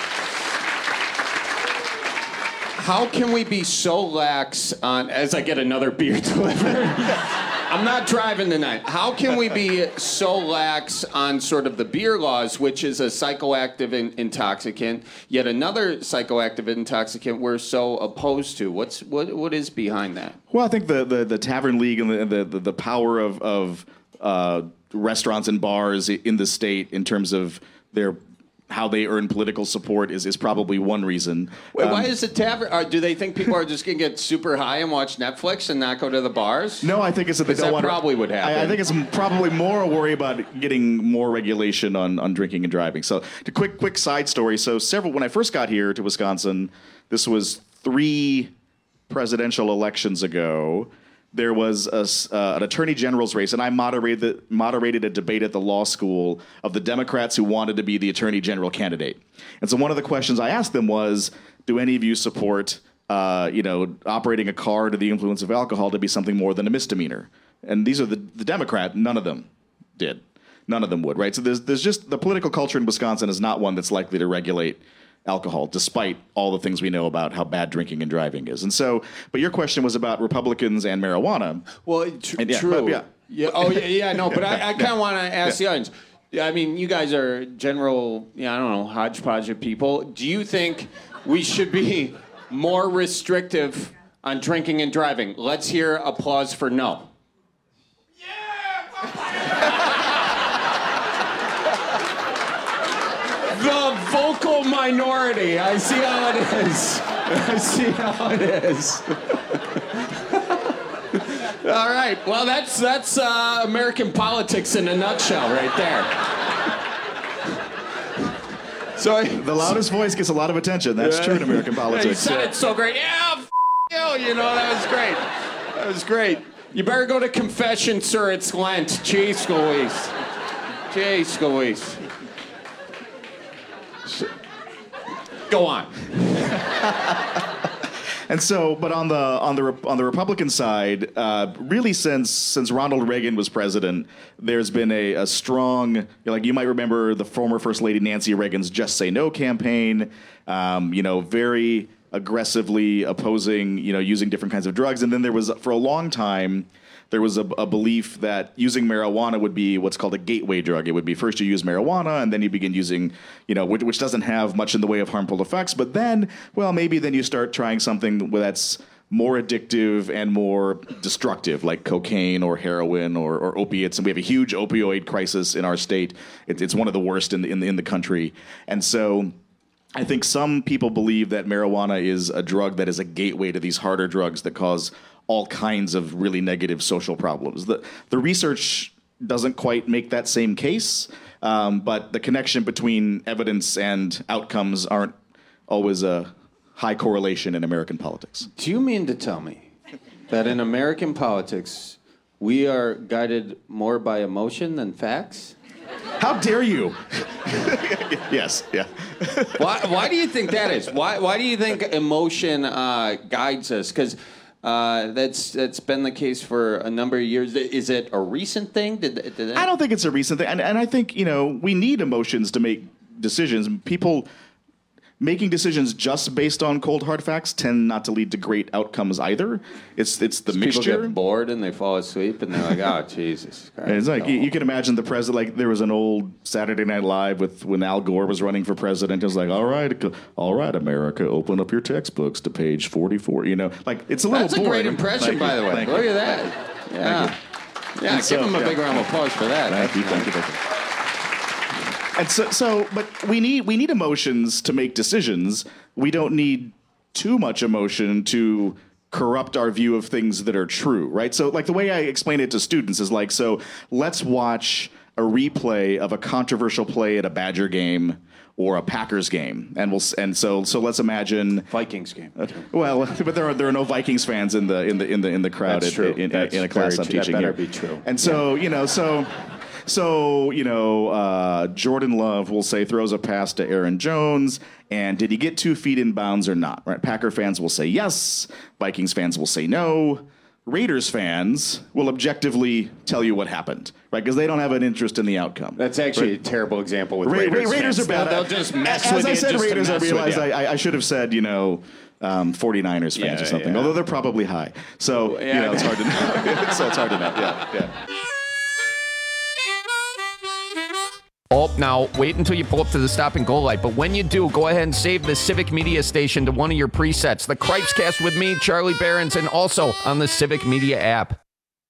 How can we be so lax on, as I get another beer delivered? I'm not driving tonight. How can we be so lax on sort of the beer laws, which is a psychoactive in- intoxicant, yet another psychoactive intoxicant we're so opposed to? What's what what is behind that? Well, I think the, the, the Tavern League and the the, the power of, of uh, restaurants and bars in the state in terms of their how they earn political support is, is probably one reason. Wait, Um, why is the tavern? Or do they think people are just going to get super high and watch Netflix and not go to the bars? No, I think it's that they 'Cause don't that want probably would happen. I, I think it's probably more a worry about getting more regulation on, on drinking and driving. So, a quick quick side story. So, several when I first got here to Wisconsin, this was three presidential elections ago. There was a, uh, an attorney general's race, and I moderated the, moderated a debate at the law school of the Democrats who wanted to be the attorney general candidate. And so one of the questions I asked them was, do any of you support, uh, you know, operating a car under the influence of alcohol to be something more than a misdemeanor? And these are the, the Democrat, none of them did. None of them would, right? So there's, there's just, the political culture in Wisconsin is not one that's likely to regulate alcohol, despite all the things we know about how bad drinking and driving is. And so, but your question was about Republicans and marijuana. Well, tr- And yeah, true. but yeah. Yeah. Oh, yeah, yeah. No, but I, I kind of want to ask Yeah. the audience. Yeah, I mean, you guys are general, yeah, I don't know, hodgepodge of people. Do you think we should be more restrictive on drinking and driving? Let's hear applause for no. The vocal minority. I see how it is. I see how it is. All right. Well, that's that's uh, American politics in a nutshell, right there. So I, The loudest voice gets a lot of attention. That's true in American Yeah, politics. you said it so great. Yeah, f- you. You know, that was great. That was great. You better go to confession, sir. It's Lent. Jeez Louise. Jeez Louise. Go on. And so, but on the on the on the Republican side, uh, really since since Ronald Reagan was president, there's been a, a strong, you know, like you might remember the former First Lady Nancy Reagan's "Just Say No" campaign. Um, you know, very aggressively opposing, you know, using different kinds of drugs. And then there was for a long time. There was a, a belief that using marijuana would be what's called a gateway drug. It would be first you use marijuana, and then you begin using, you know, which, which doesn't have much in the way of harmful effects. But then, well, maybe then you start trying something that's more addictive and more destructive, like cocaine or heroin or, or opiates. And we have a huge opioid crisis in our state. It, it's one of the worst in the, in the, in the country. And so I think some people believe that marijuana is a drug that is a gateway to these harder drugs that cause all kinds of really negative social problems. The, the research doesn't quite make that same case, um, but the connection between evidence and outcomes aren't always a high correlation in American politics. Do you mean to tell me that in American politics, we are guided more by emotion than facts? How dare you? Yes, yeah. why, why do you think that is? Why, why do you think emotion uh, guides us? Because uh, that's that's been the case for a number of years. Is it a recent thing? Did, did that... I don't think it's a recent thing. And, and I think, you know, we need emotions to make decisions. People making decisions just based on cold hard facts tend not to lead to great outcomes either. It's it's the People mixture. get bored and they fall asleep and they're like, oh, Jesus Christ. And it's like, you, you can imagine the president, like there was an old Saturday Night Live with when Al Gore was running for president. It was like, all right, all right, America, open up your textbooks to page forty-four. You know, like it's a little That's a boring. great impression, Thank by you. the way. Thank Look you. at that. Yeah. Yeah, And give so, him a yeah. big round of applause for that. Thank you, thank you, thank you. And so, so, but we need we need emotions to make decisions. We don't need too much emotion to corrupt our view of things that are true, right? So, like the way I explain it to students is like, so let's watch a replay of a controversial play at a Badger game or a Packers game, and we'll and so so let's imagine Vikings game. Uh, well, but there are there are no Vikings fans in the in the in the in the crowd That's at- true. in, That's in a class very I'm true. teaching That better here. be true. And so you know so. So, you know, uh, Jordan Love, will say, throws a pass to Aaron Jones, and did he get two feet in bounds or not? Right? Packer fans will say yes. Vikings fans will say no. Raiders fans will objectively tell you what happened, right? Because they don't have an interest in the outcome. That's actually right? a terrible example with Ra- Raiders. Ra- Raiders fans. are bad. They'll, they'll just mess As with I you said just to Raiders, I mess with realized you. I, I should have said, you know, um, forty-niners fans Yeah, or something, yeah. although they're probably high. So, Yeah. you know, it's hard to know. so it's hard to know. Yeah, yeah. Oh, now, wait until you pull up to the stop and go light. But when you do, go ahead and save the Civic Media Station to one of your presets. The Cripescast with me, Charlie Behrens, and also on the Civic Media app.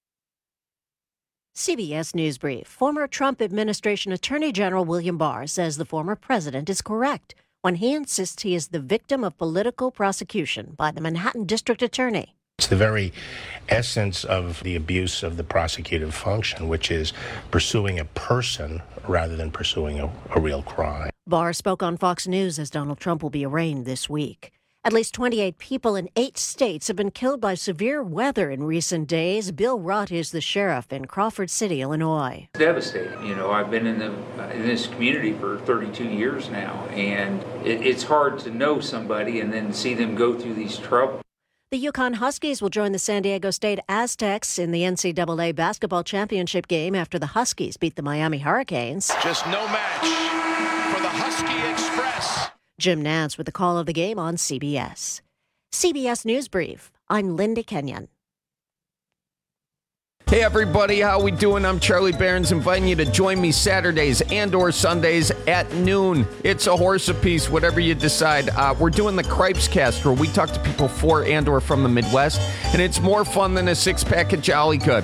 C B S News Brief. Former Trump administration Attorney General William Barr says the former president is correct when he insists he is the victim of political prosecution by the Manhattan District Attorney. It's the very essence of the abuse of the prosecutive function, which is pursuing a person rather than pursuing a, a real crime. Barr spoke on Fox News as Donald Trump will be arraigned this week. At least twenty-eight people in eight states have been killed by severe weather in recent days. Bill Rott is the sheriff in Crawford City, Illinois. It's devastating. You know, I've been in the in this community for thirty-two years now, and it, it's hard to know somebody and then see them go through these troubles. The Yukon Huskies will join the San Diego State Aztecs in the N C double A basketball championship game after the Huskies beat the Miami Hurricanes. Just no match for the Husky Express. Jim Nance with the call of the game on C B S. C B S News Brief. I'm Linda Kenyon. Hey everybody, how we doing? I'm Charlie Behrens, inviting you to join me Saturdays and or Sundays at noon. It's a horse apiece, whatever you decide. Uh, we're doing the Cripescast, where we talk to people for and or from the Midwest, and it's more fun than a six-pack of Jolly Good.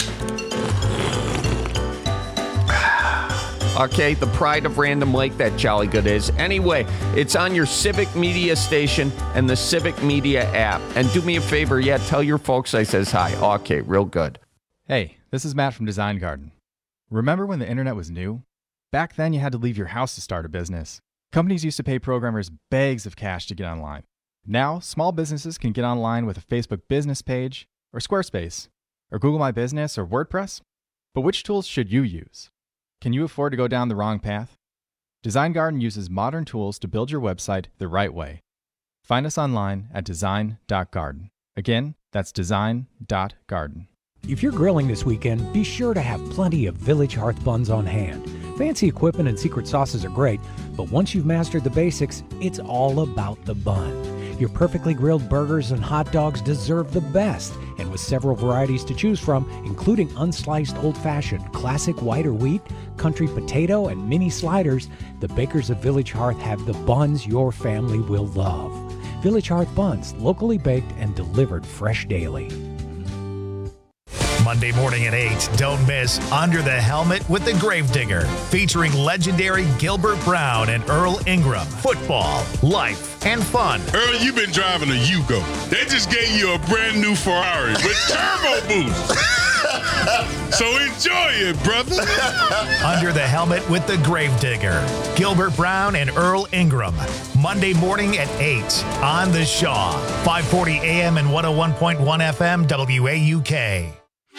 Okay, the pride of Random Lake, that Jolly Good is. Anyway, it's on your Civic Media Station and the Civic Media app. And do me a favor, yeah, tell your folks I says hi. Okay, real good. Hey, this is Matt from Design Garden. Remember when the internet was new? Back then, you had to leave your house to start a business. Companies used to pay programmers bags of cash to get online. Now, small businesses can get online with a Facebook business page, or Squarespace, or Google My Business, or WordPress. But which tools should you use? Can you afford to go down the wrong path? Design Garden uses modern tools to build your website the right way. Find us online at design dot garden. Again, that's design dot garden. If you're grilling this weekend, be sure to have plenty of Village Hearth buns on hand. Fancy equipment and secret sauces are great, but once you've mastered the basics, it's all about the bun. Your perfectly grilled burgers and hot dogs deserve the best, and with several varieties to choose from, including unsliced old-fashioned, classic white or wheat, country potato, and mini sliders, the bakers of Village Hearth have the buns your family will love. Village Hearth buns, locally baked and delivered fresh daily. Monday morning at eight, don't miss Under the Helmet with the Gravedigger, featuring legendary Gilbert Brown and Earl Ingram. Football, life, and fun. Earl, you've been driving a Yugo. They just gave you a brand new Ferrari with turbo boost. So enjoy it, brother. Under the Helmet with the Gravedigger, Gilbert Brown and Earl Ingram. Monday morning at eight on The Shaw. five forty A M and one oh one point one F M W A U K.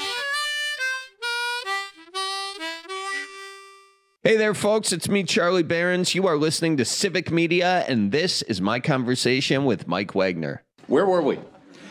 Hey there, folks. It's me, Charlie Behrens. You are listening to Civic Media, and this is my conversation with Mike Wagner. Where were we?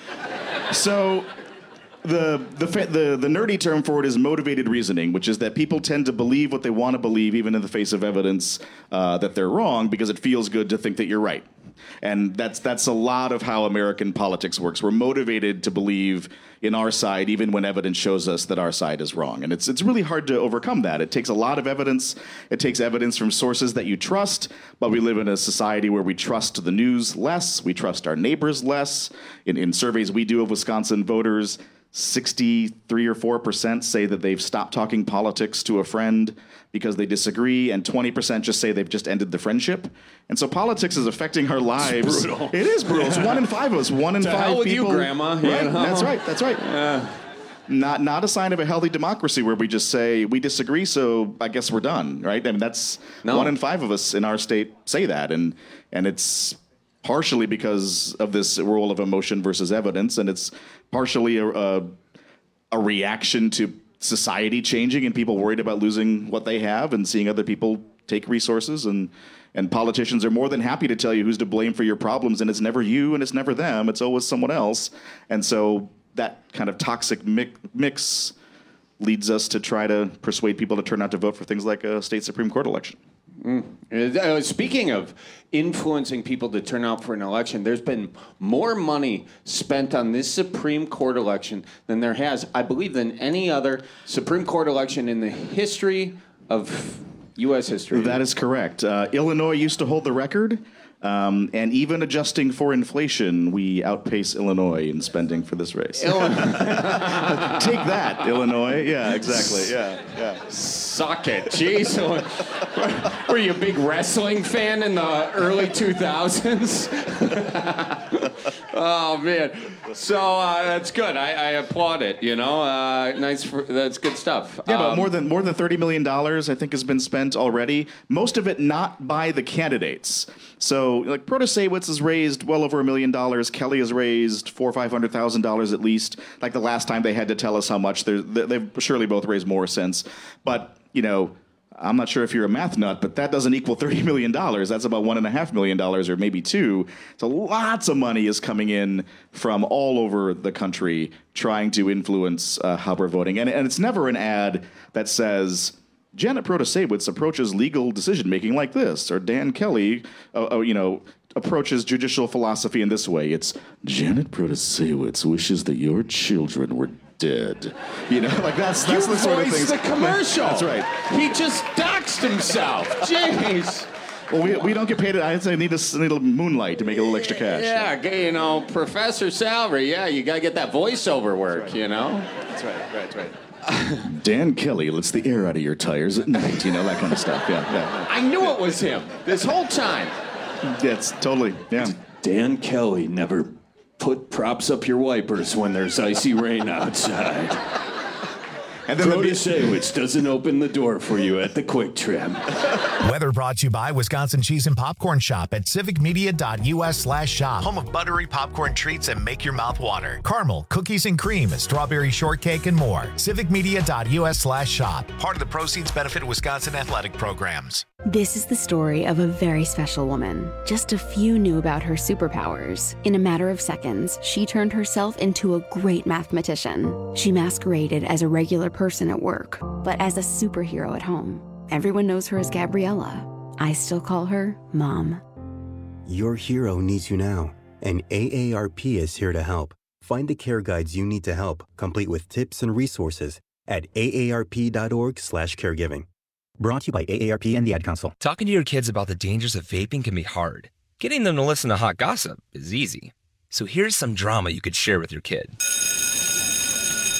So... The, the the the nerdy term for it is motivated reasoning, which is that people tend to believe what they want to believe, even in the face of evidence uh, that they're wrong, because it feels good to think that you're right. And that's that's a lot of how American politics works. We're motivated to believe in our side, even when evidence shows us that our side is wrong. And it's it's really hard to overcome that. It takes a lot of evidence. It takes evidence from sources that you trust, but we live in a society where we trust the news less. We trust our neighbors less. In, in surveys we do of Wisconsin voters, sixty-three or four percent say that they've stopped talking politics to a friend because they disagree, and twenty percent just say they've just ended the friendship. And so politics is affecting our lives. It's brutal. It is brutal. It's one in five of us. One in To five hell with people. you, Grandma. Right. You know? That's right. That's right. Yeah. Not not a sign of a healthy democracy where we just say we disagree, so I guess we're done. Right. I mean, that's No. one in five of us in our state say that, and and it's partially because of this role of emotion versus evidence, and it's partially a, a, a reaction to society changing and people worried about losing what they have and seeing other people take resources, and and politicians are more than happy to tell you who's to blame for your problems, and it's never you and it's never them, it's always someone else. And so that kind of toxic mi- mix leads us to try to persuade people to turn out to vote for things like a state Supreme Court election. Mm. Uh, speaking of influencing people to turn out for an election, there's been more money spent on this Supreme Court election than there has, I believe, than any other Supreme Court election in the history of U S history. That is correct. Uh, Illinois used to hold the record, um, and even adjusting for inflation, we outpace Illinois in spending for this race. Illinois. Take that, Illinois. Yeah, exactly. Yeah, yeah. Suck it. Jeez. Were you a big wrestling fan in the early two thousands? Oh, man. So uh, that's good. I, I applaud it, you know. Uh, nice. For, that's good stuff. Yeah, but Um, more than more than thirty million dollars, I think, has been spent already. Most of it not by the candidates. So, like, Protasewicz has raised well over a million dollars. Kelly has raised four or five hundred thousand dollars at least. Like the last time they had to tell us how much. They're, they've surely both raised more since. But you know, I'm not sure if you're a math nut, but that doesn't equal thirty million dollars. That's about one and a half million dollars, or maybe two. So lots of money is coming in from all over the country trying to influence uh, how we're voting. And, and it's never an ad that says, Janet Protasewicz approaches legal decision-making like this, or Dan Kelly, uh, uh, you know, approaches judicial philosophy in this way. It's, Janet Protasewicz wishes that your children were dead. You know, like that's that's you the sort of voiced thing. the commercial. That's right. He just doxed himself. Jeez. Well, we, we don't get paid. I need a, need a moonlight to make a little extra cash. Yeah, g- you know, professor salary. Yeah, you gotta get that voiceover work. That's right. You know. That's right. Right. Right. Dan Kelly lets the air out of your tires at night. You know, that kind of stuff. Yeah. Yeah. I knew it was him this whole time. Yeah, it's totally. Yeah. Dan Kelly never put props up your wipers when there's icy rain outside. And then Protasewicz doesn't open the door for you at the Quick Trip. Weather brought to you by Wisconsin Cheese and Popcorn Shop at civicmedia.us slash shop. Home of buttery popcorn treats and make your mouth water. Caramel, cookies and cream, strawberry shortcake, and more. civicmedia.us slash shop. Part of the proceeds benefit Wisconsin athletic programs. This is the story of a very special woman. Just a few knew about her superpowers. In a matter of seconds, she turned herself into a great mathematician. She masqueraded as a regular person at work, but as a superhero at home. Everyone knows her as Gabriella. I still call her Mom. Your hero needs you now, and A A R P is here to help. Find the care guides you need to help, complete with tips and resources at aarp.org slash caregiving. Brought to you by A A R P and the Ad Council. Talking to your kids about the dangers of vaping can be hard. Getting them to listen to hot gossip is easy. So here's some drama you could share with your kid.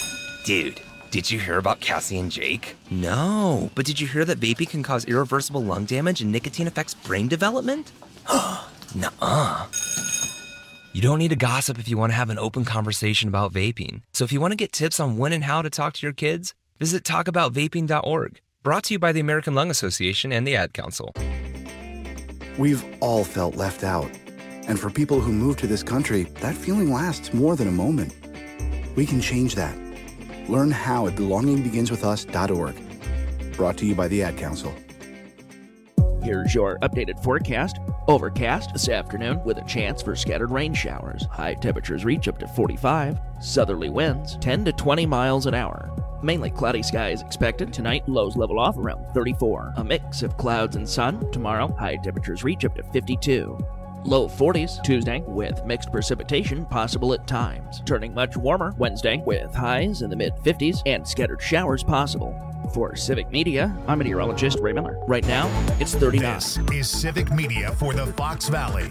Dude, did you hear about Cassie and Jake? No, but did you hear that vaping can cause irreversible lung damage and nicotine affects brain development? Nuh-uh. You don't need to gossip if you want to have an open conversation about vaping. So if you want to get tips on when and how to talk to your kids, visit talk about vaping dot org. Brought to you by the American Lung Association and the Ad Council. We've all felt left out. And for people who move to this country, that feeling lasts more than a moment. We can change that. Learn how at belonging begins with us dot org. Brought to you by the Ad Council. Here's your updated forecast. Overcast this afternoon with a chance for scattered rain showers. High temperatures reach up to forty-five. Southerly winds ten to twenty miles an hour. Mainly cloudy skies expected. Tonight, lows level off around thirty-four. A mix of clouds and sun. Tomorrow, high temperatures reach up to fifty-two. Low forties Tuesday with mixed precipitation possible at times. Turning much warmer Wednesday with highs in the mid fifties and scattered showers possible. For Civic Media, I'm meteorologist Ray Miller. Right now, it's thirty-nine. This is Civic Media for the Fox Valley.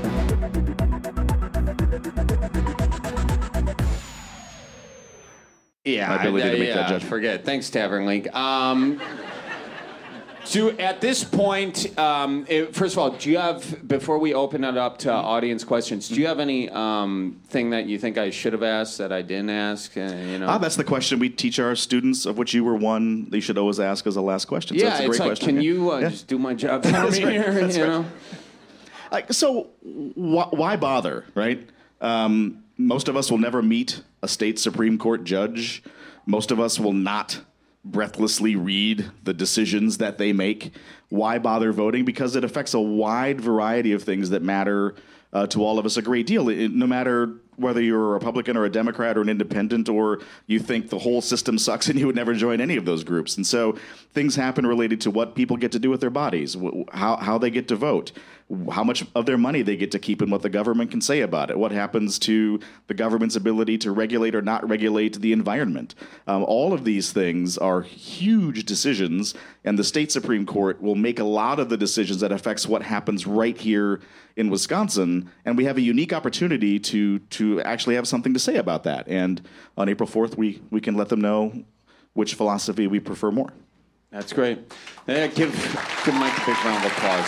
Yeah, My ability I, to make yeah, that judgment. Forget. Thanks, Tavern Link. Um, so at this point, um, it, first of all, do you have, before we open it up to audience questions, do you have any um, thing that you think I should have asked that I didn't ask? Uh, you know, Ah, that's the question we teach our students, of which you were one. They should always ask as a last question. So yeah, that's a it's great like, question. can you uh, Yeah. just do my job for That's me right, here? that's You right. know. Like, so wh- why bother, right? Um, most of us will never meet a state Supreme Court judge. Most of us will not breathlessly read the decisions that they make. Why bother voting? Because it affects a wide variety of things that matter uh, to all of us a great deal. It, no matter whether you're a Republican or a Democrat or an independent, or you think the whole system sucks and you would never join any of those groups. And so things happen related to what people get to do with their bodies, wh- how, how they get to vote, how much of their money they get to keep, and what the government can say about it, what happens to the government's ability to regulate or not regulate the environment. Um, all of these things are huge decisions, and the state Supreme Court will make a lot of the decisions that affects what happens right here in Wisconsin, and we have a unique opportunity to to actually have something to say about that. And on April fourth, we, we can let them know which philosophy we prefer more. That's great. Yeah, give, give Mike a big round of applause.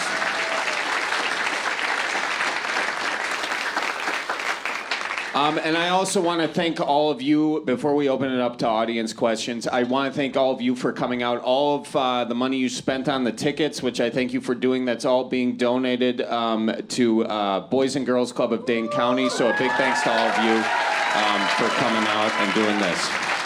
Um, and I also want to thank all of you, before we open it up to audience questions, I want to thank all of you for coming out. All of uh, the money you spent on the tickets, which I thank you for doing, that's all being donated um, to uh, Boys and Girls Club of Dane County. So a big thanks to all of you um, for coming out and doing this.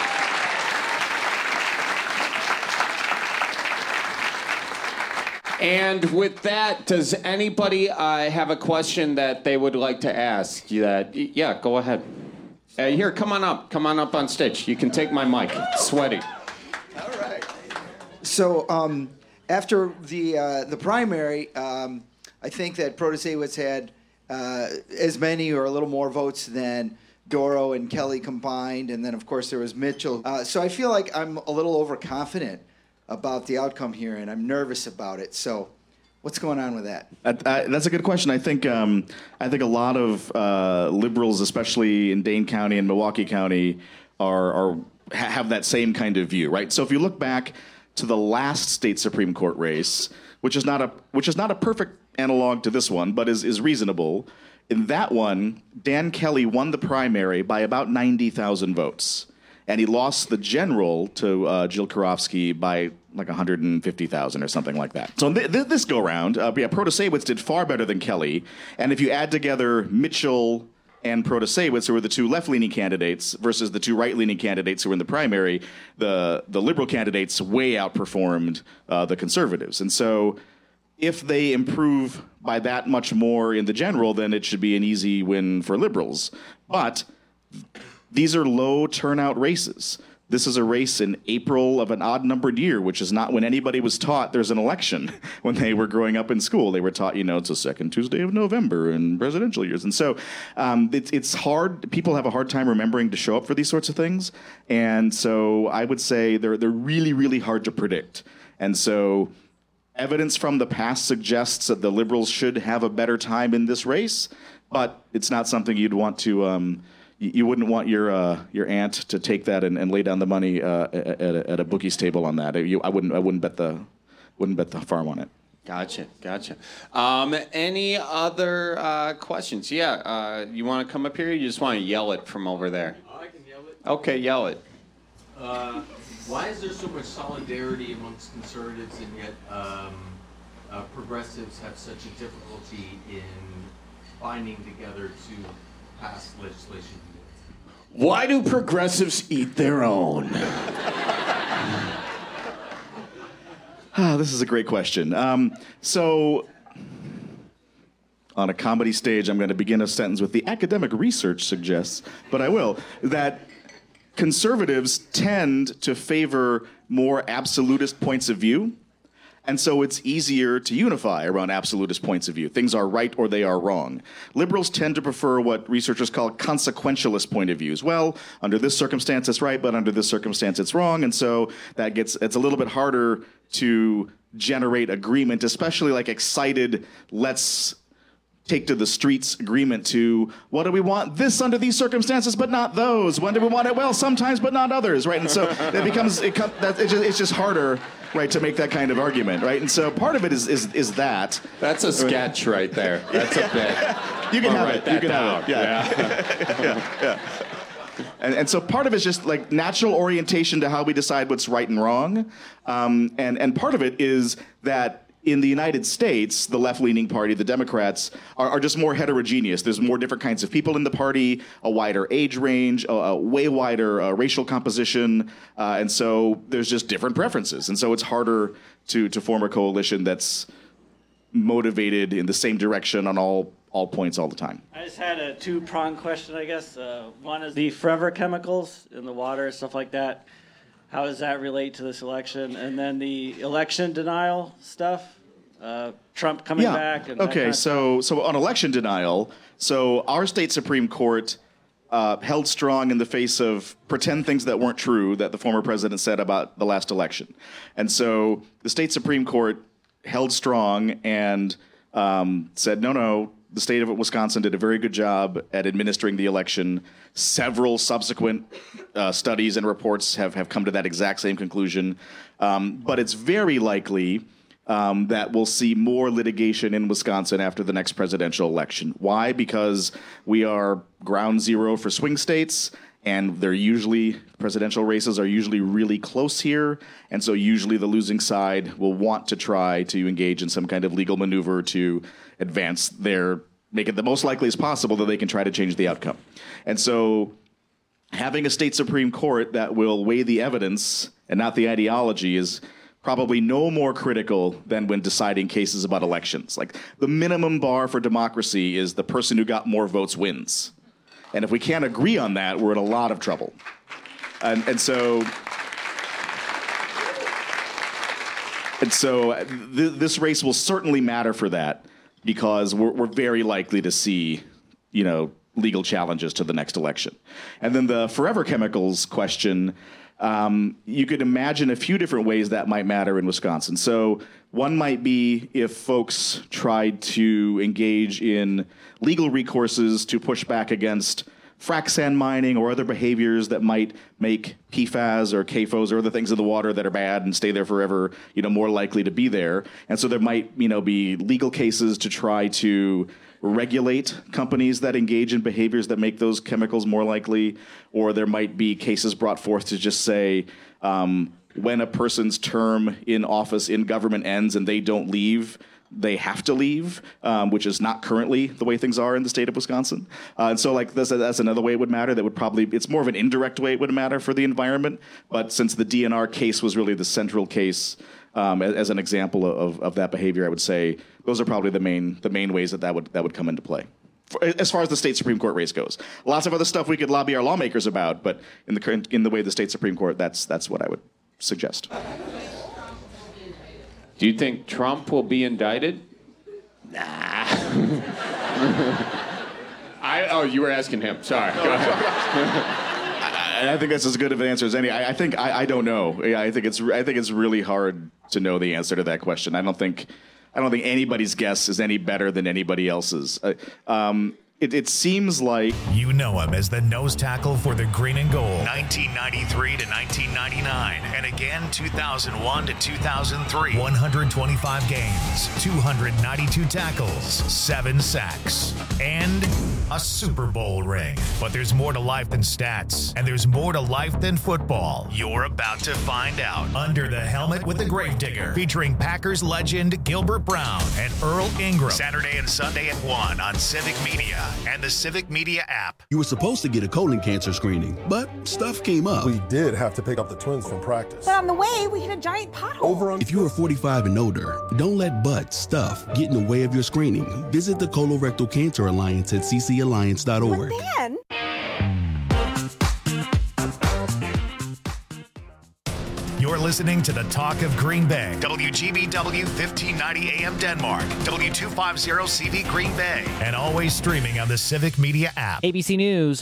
And with that, does anybody uh, have a question that they would like to ask? That yeah, go ahead. Uh, here, come on up. Come on up on stage. You can take my mic. It's sweaty. So um, after the uh, the primary, um, I think that Protasewicz had uh, as many or a little more votes than Doro and Kelly combined, and then of course there was Mitchell. Uh, so I feel like I'm a little overconfident about the outcome here, and I'm nervous about it. So, what's going on with that? Uh, uh, that's a good question. I think um, I think a lot of uh, liberals, especially in Dane County and Milwaukee County, are, are ha- have that same kind of view, right? So if you look back to the last state Supreme Court race, which is not a which is not a perfect analog to this one, but is is reasonable. In that one, Dan Kelly won the primary by about ninety thousand votes. And he lost the general to uh, Jill Karofsky by like one hundred fifty thousand or something like that. So th- th- this go round, uh, yeah, Protasewicz did far better than Kelly. And if you add together Mitchell and Protasewicz, who were the two left-leaning candidates, versus the two right-leaning candidates who were in the primary, the the liberal candidates way outperformed uh, the conservatives. And so if they improve by that much more in the general, then it should be an easy win for liberals. But these are low turnout races. This is a race in April of an odd-numbered year, which is not when anybody was taught there's an election when they were growing up in school. They were taught, you know, it's the second Tuesday of November in presidential years. And so um, it, it's hard. People have a hard time remembering to show up for these sorts of things. And so I would say they're, they're really, really hard to predict. And so evidence from the past suggests that the liberals should have a better time in this race, but it's not something you'd want to... Um, you wouldn't want your uh, your aunt to take that and, and lay down the money uh, at, a, at a bookie's table on that. You, I wouldn't I wouldn't bet the wouldn't bet the farm on it. Gotcha, gotcha. Um, any other uh, questions? Yeah, uh, you want to come up here? Or you just want to yell it from over there? I can yell it. Okay, yell it. Uh, why is there so much solidarity amongst conservatives and yet um, uh, progressives have such a difficulty in binding together to pass legislation? Why do progressives eat their own? Ah, this is a great question. Um, so, on a comedy stage, I'm going to begin a sentence with the academic research suggests, but I will, that conservatives tend to favor more absolutist points of view, and so it's easier to unify around absolutist points of view. Things are right or they are wrong. Liberals tend to prefer what researchers call consequentialist point of views. Well, under this circumstance it's right, but under this circumstance it's wrong, and so that gets it's a little bit harder to generate agreement, especially like excited, let's take to the streets agreement to, what do we want this under these circumstances but not those? When do we want it? Well, sometimes but not others, right? And so it becomes, it com- that, it's, just, it's just harder, right, to make that kind of argument, right? And so part of it is is, is that. That's a sketch right there. That's a bit. You can I'll have write it. You that can down. have it. Yeah. yeah. yeah. And, and so part of it is just like natural orientation to how we decide what's right and wrong. Um, and, and part of it is that in the United States, the left-leaning party, the Democrats, are, are just more heterogeneous. There's more different kinds of people in the party, a wider age range, a, a way wider uh, racial composition, uh, and so there's just different preferences. And so it's harder to, to form a coalition that's motivated in the same direction on all all points all the time. I just had a two-pronged question, I guess. Uh, one is the forever chemicals in the water, stuff like that. How does that relate to this election? And then the election denial stuff, uh, Trump coming yeah. back. And okay, that kind of so so on election denial, so our state Supreme Court uh, held strong in the face of pretend things that weren't true that the former president said about the last election. And so the state Supreme Court held strong and um, said, no, no, the state of Wisconsin did a very good job at administering the election. Several subsequent uh, studies and reports have, have come to that exact same conclusion. Um, but it's very likely um, that we'll see more litigation in Wisconsin after the next presidential election. Why? Because we are ground zero for swing states, and they're usually, presidential races are usually really close here, and so usually the losing side will want to try to engage in some kind of legal maneuver to advance their, make it the most likely as possible that they can try to change the outcome. And so having a state Supreme Court that will weigh the evidence and not the ideology is probably no more critical than when deciding cases about elections. Like, the minimum bar for democracy is the person who got more votes wins. And if we can't agree on that, we're in a lot of trouble. And, and so, and so th- this race will certainly matter for that, because we're, we're very likely to see, you know, legal challenges to the next election. And then the forever chemicals question, um, you could imagine a few different ways that might matter in Wisconsin. So one might be if folks tried to engage in legal recourses to push back against frac sand mining or other behaviors that might make P F A S or K F O S or other things in the water that are bad and stay there forever, you know, more likely to be there. And so there might, you know, be legal cases to try to regulate companies that engage in behaviors that make those chemicals more likely, or there might be cases brought forth to just say, um, when a person's term in office in government ends and they don't leave, they have to leave, um, which is not currently the way things are in the state of Wisconsin. Uh, and so like this, that's another way it would matter. That would probably, it's more of an indirect way it would matter for the environment. But since the D N R case was really the central case, um, as, as an example of, of that behavior, I would say those are probably the main the main ways that that would, that would come into play. For, as far as the state Supreme Court race goes, lots of other stuff we could lobby our lawmakers about, but in the current, in the way of the state Supreme Court, that's that's what I would suggest. Do you think Trump will be indicted? Nah. I, oh, you were asking him. Sorry. Go ahead. I, I think that's as good of an answer as any. I, I think I, I don't know. I think it's I think it's really hard to know the answer to that question. I don't think I don't think anybody's guess is any better than anybody else's. Uh, um, It, it seems like you know him as the nose tackle for the Green and Gold, nineteen ninety-three to nineteen ninety-nine, and again two thousand one to two thousand three. one hundred twenty-five games, two hundred ninety-two tackles, seven sacks, and a Super Bowl ring. But there's more to life than stats, and there's more to life than football. You're about to find out. Under the Helmet with the Gravedigger, featuring Packers legend Gilbert Brown and Earl Ingram. Saturday and Sunday at one on Civic Media and the Civic Media app. You were supposed to get a colon cancer screening, but stuff came up. We did have to pick up the twins from practice. But on the way, we hit a giant pothole. Over on. If you are forty-five and older, don't let butt stuff get in the way of your screening. Visit the Colorectal Cancer Alliance at c c alliance dot org. But then... You're listening to the Talk of Green Bay. W G B W fifteen ninety A M Denmark. W two fifty C V Green Bay. And always streaming on the Civic Media app. A B C News.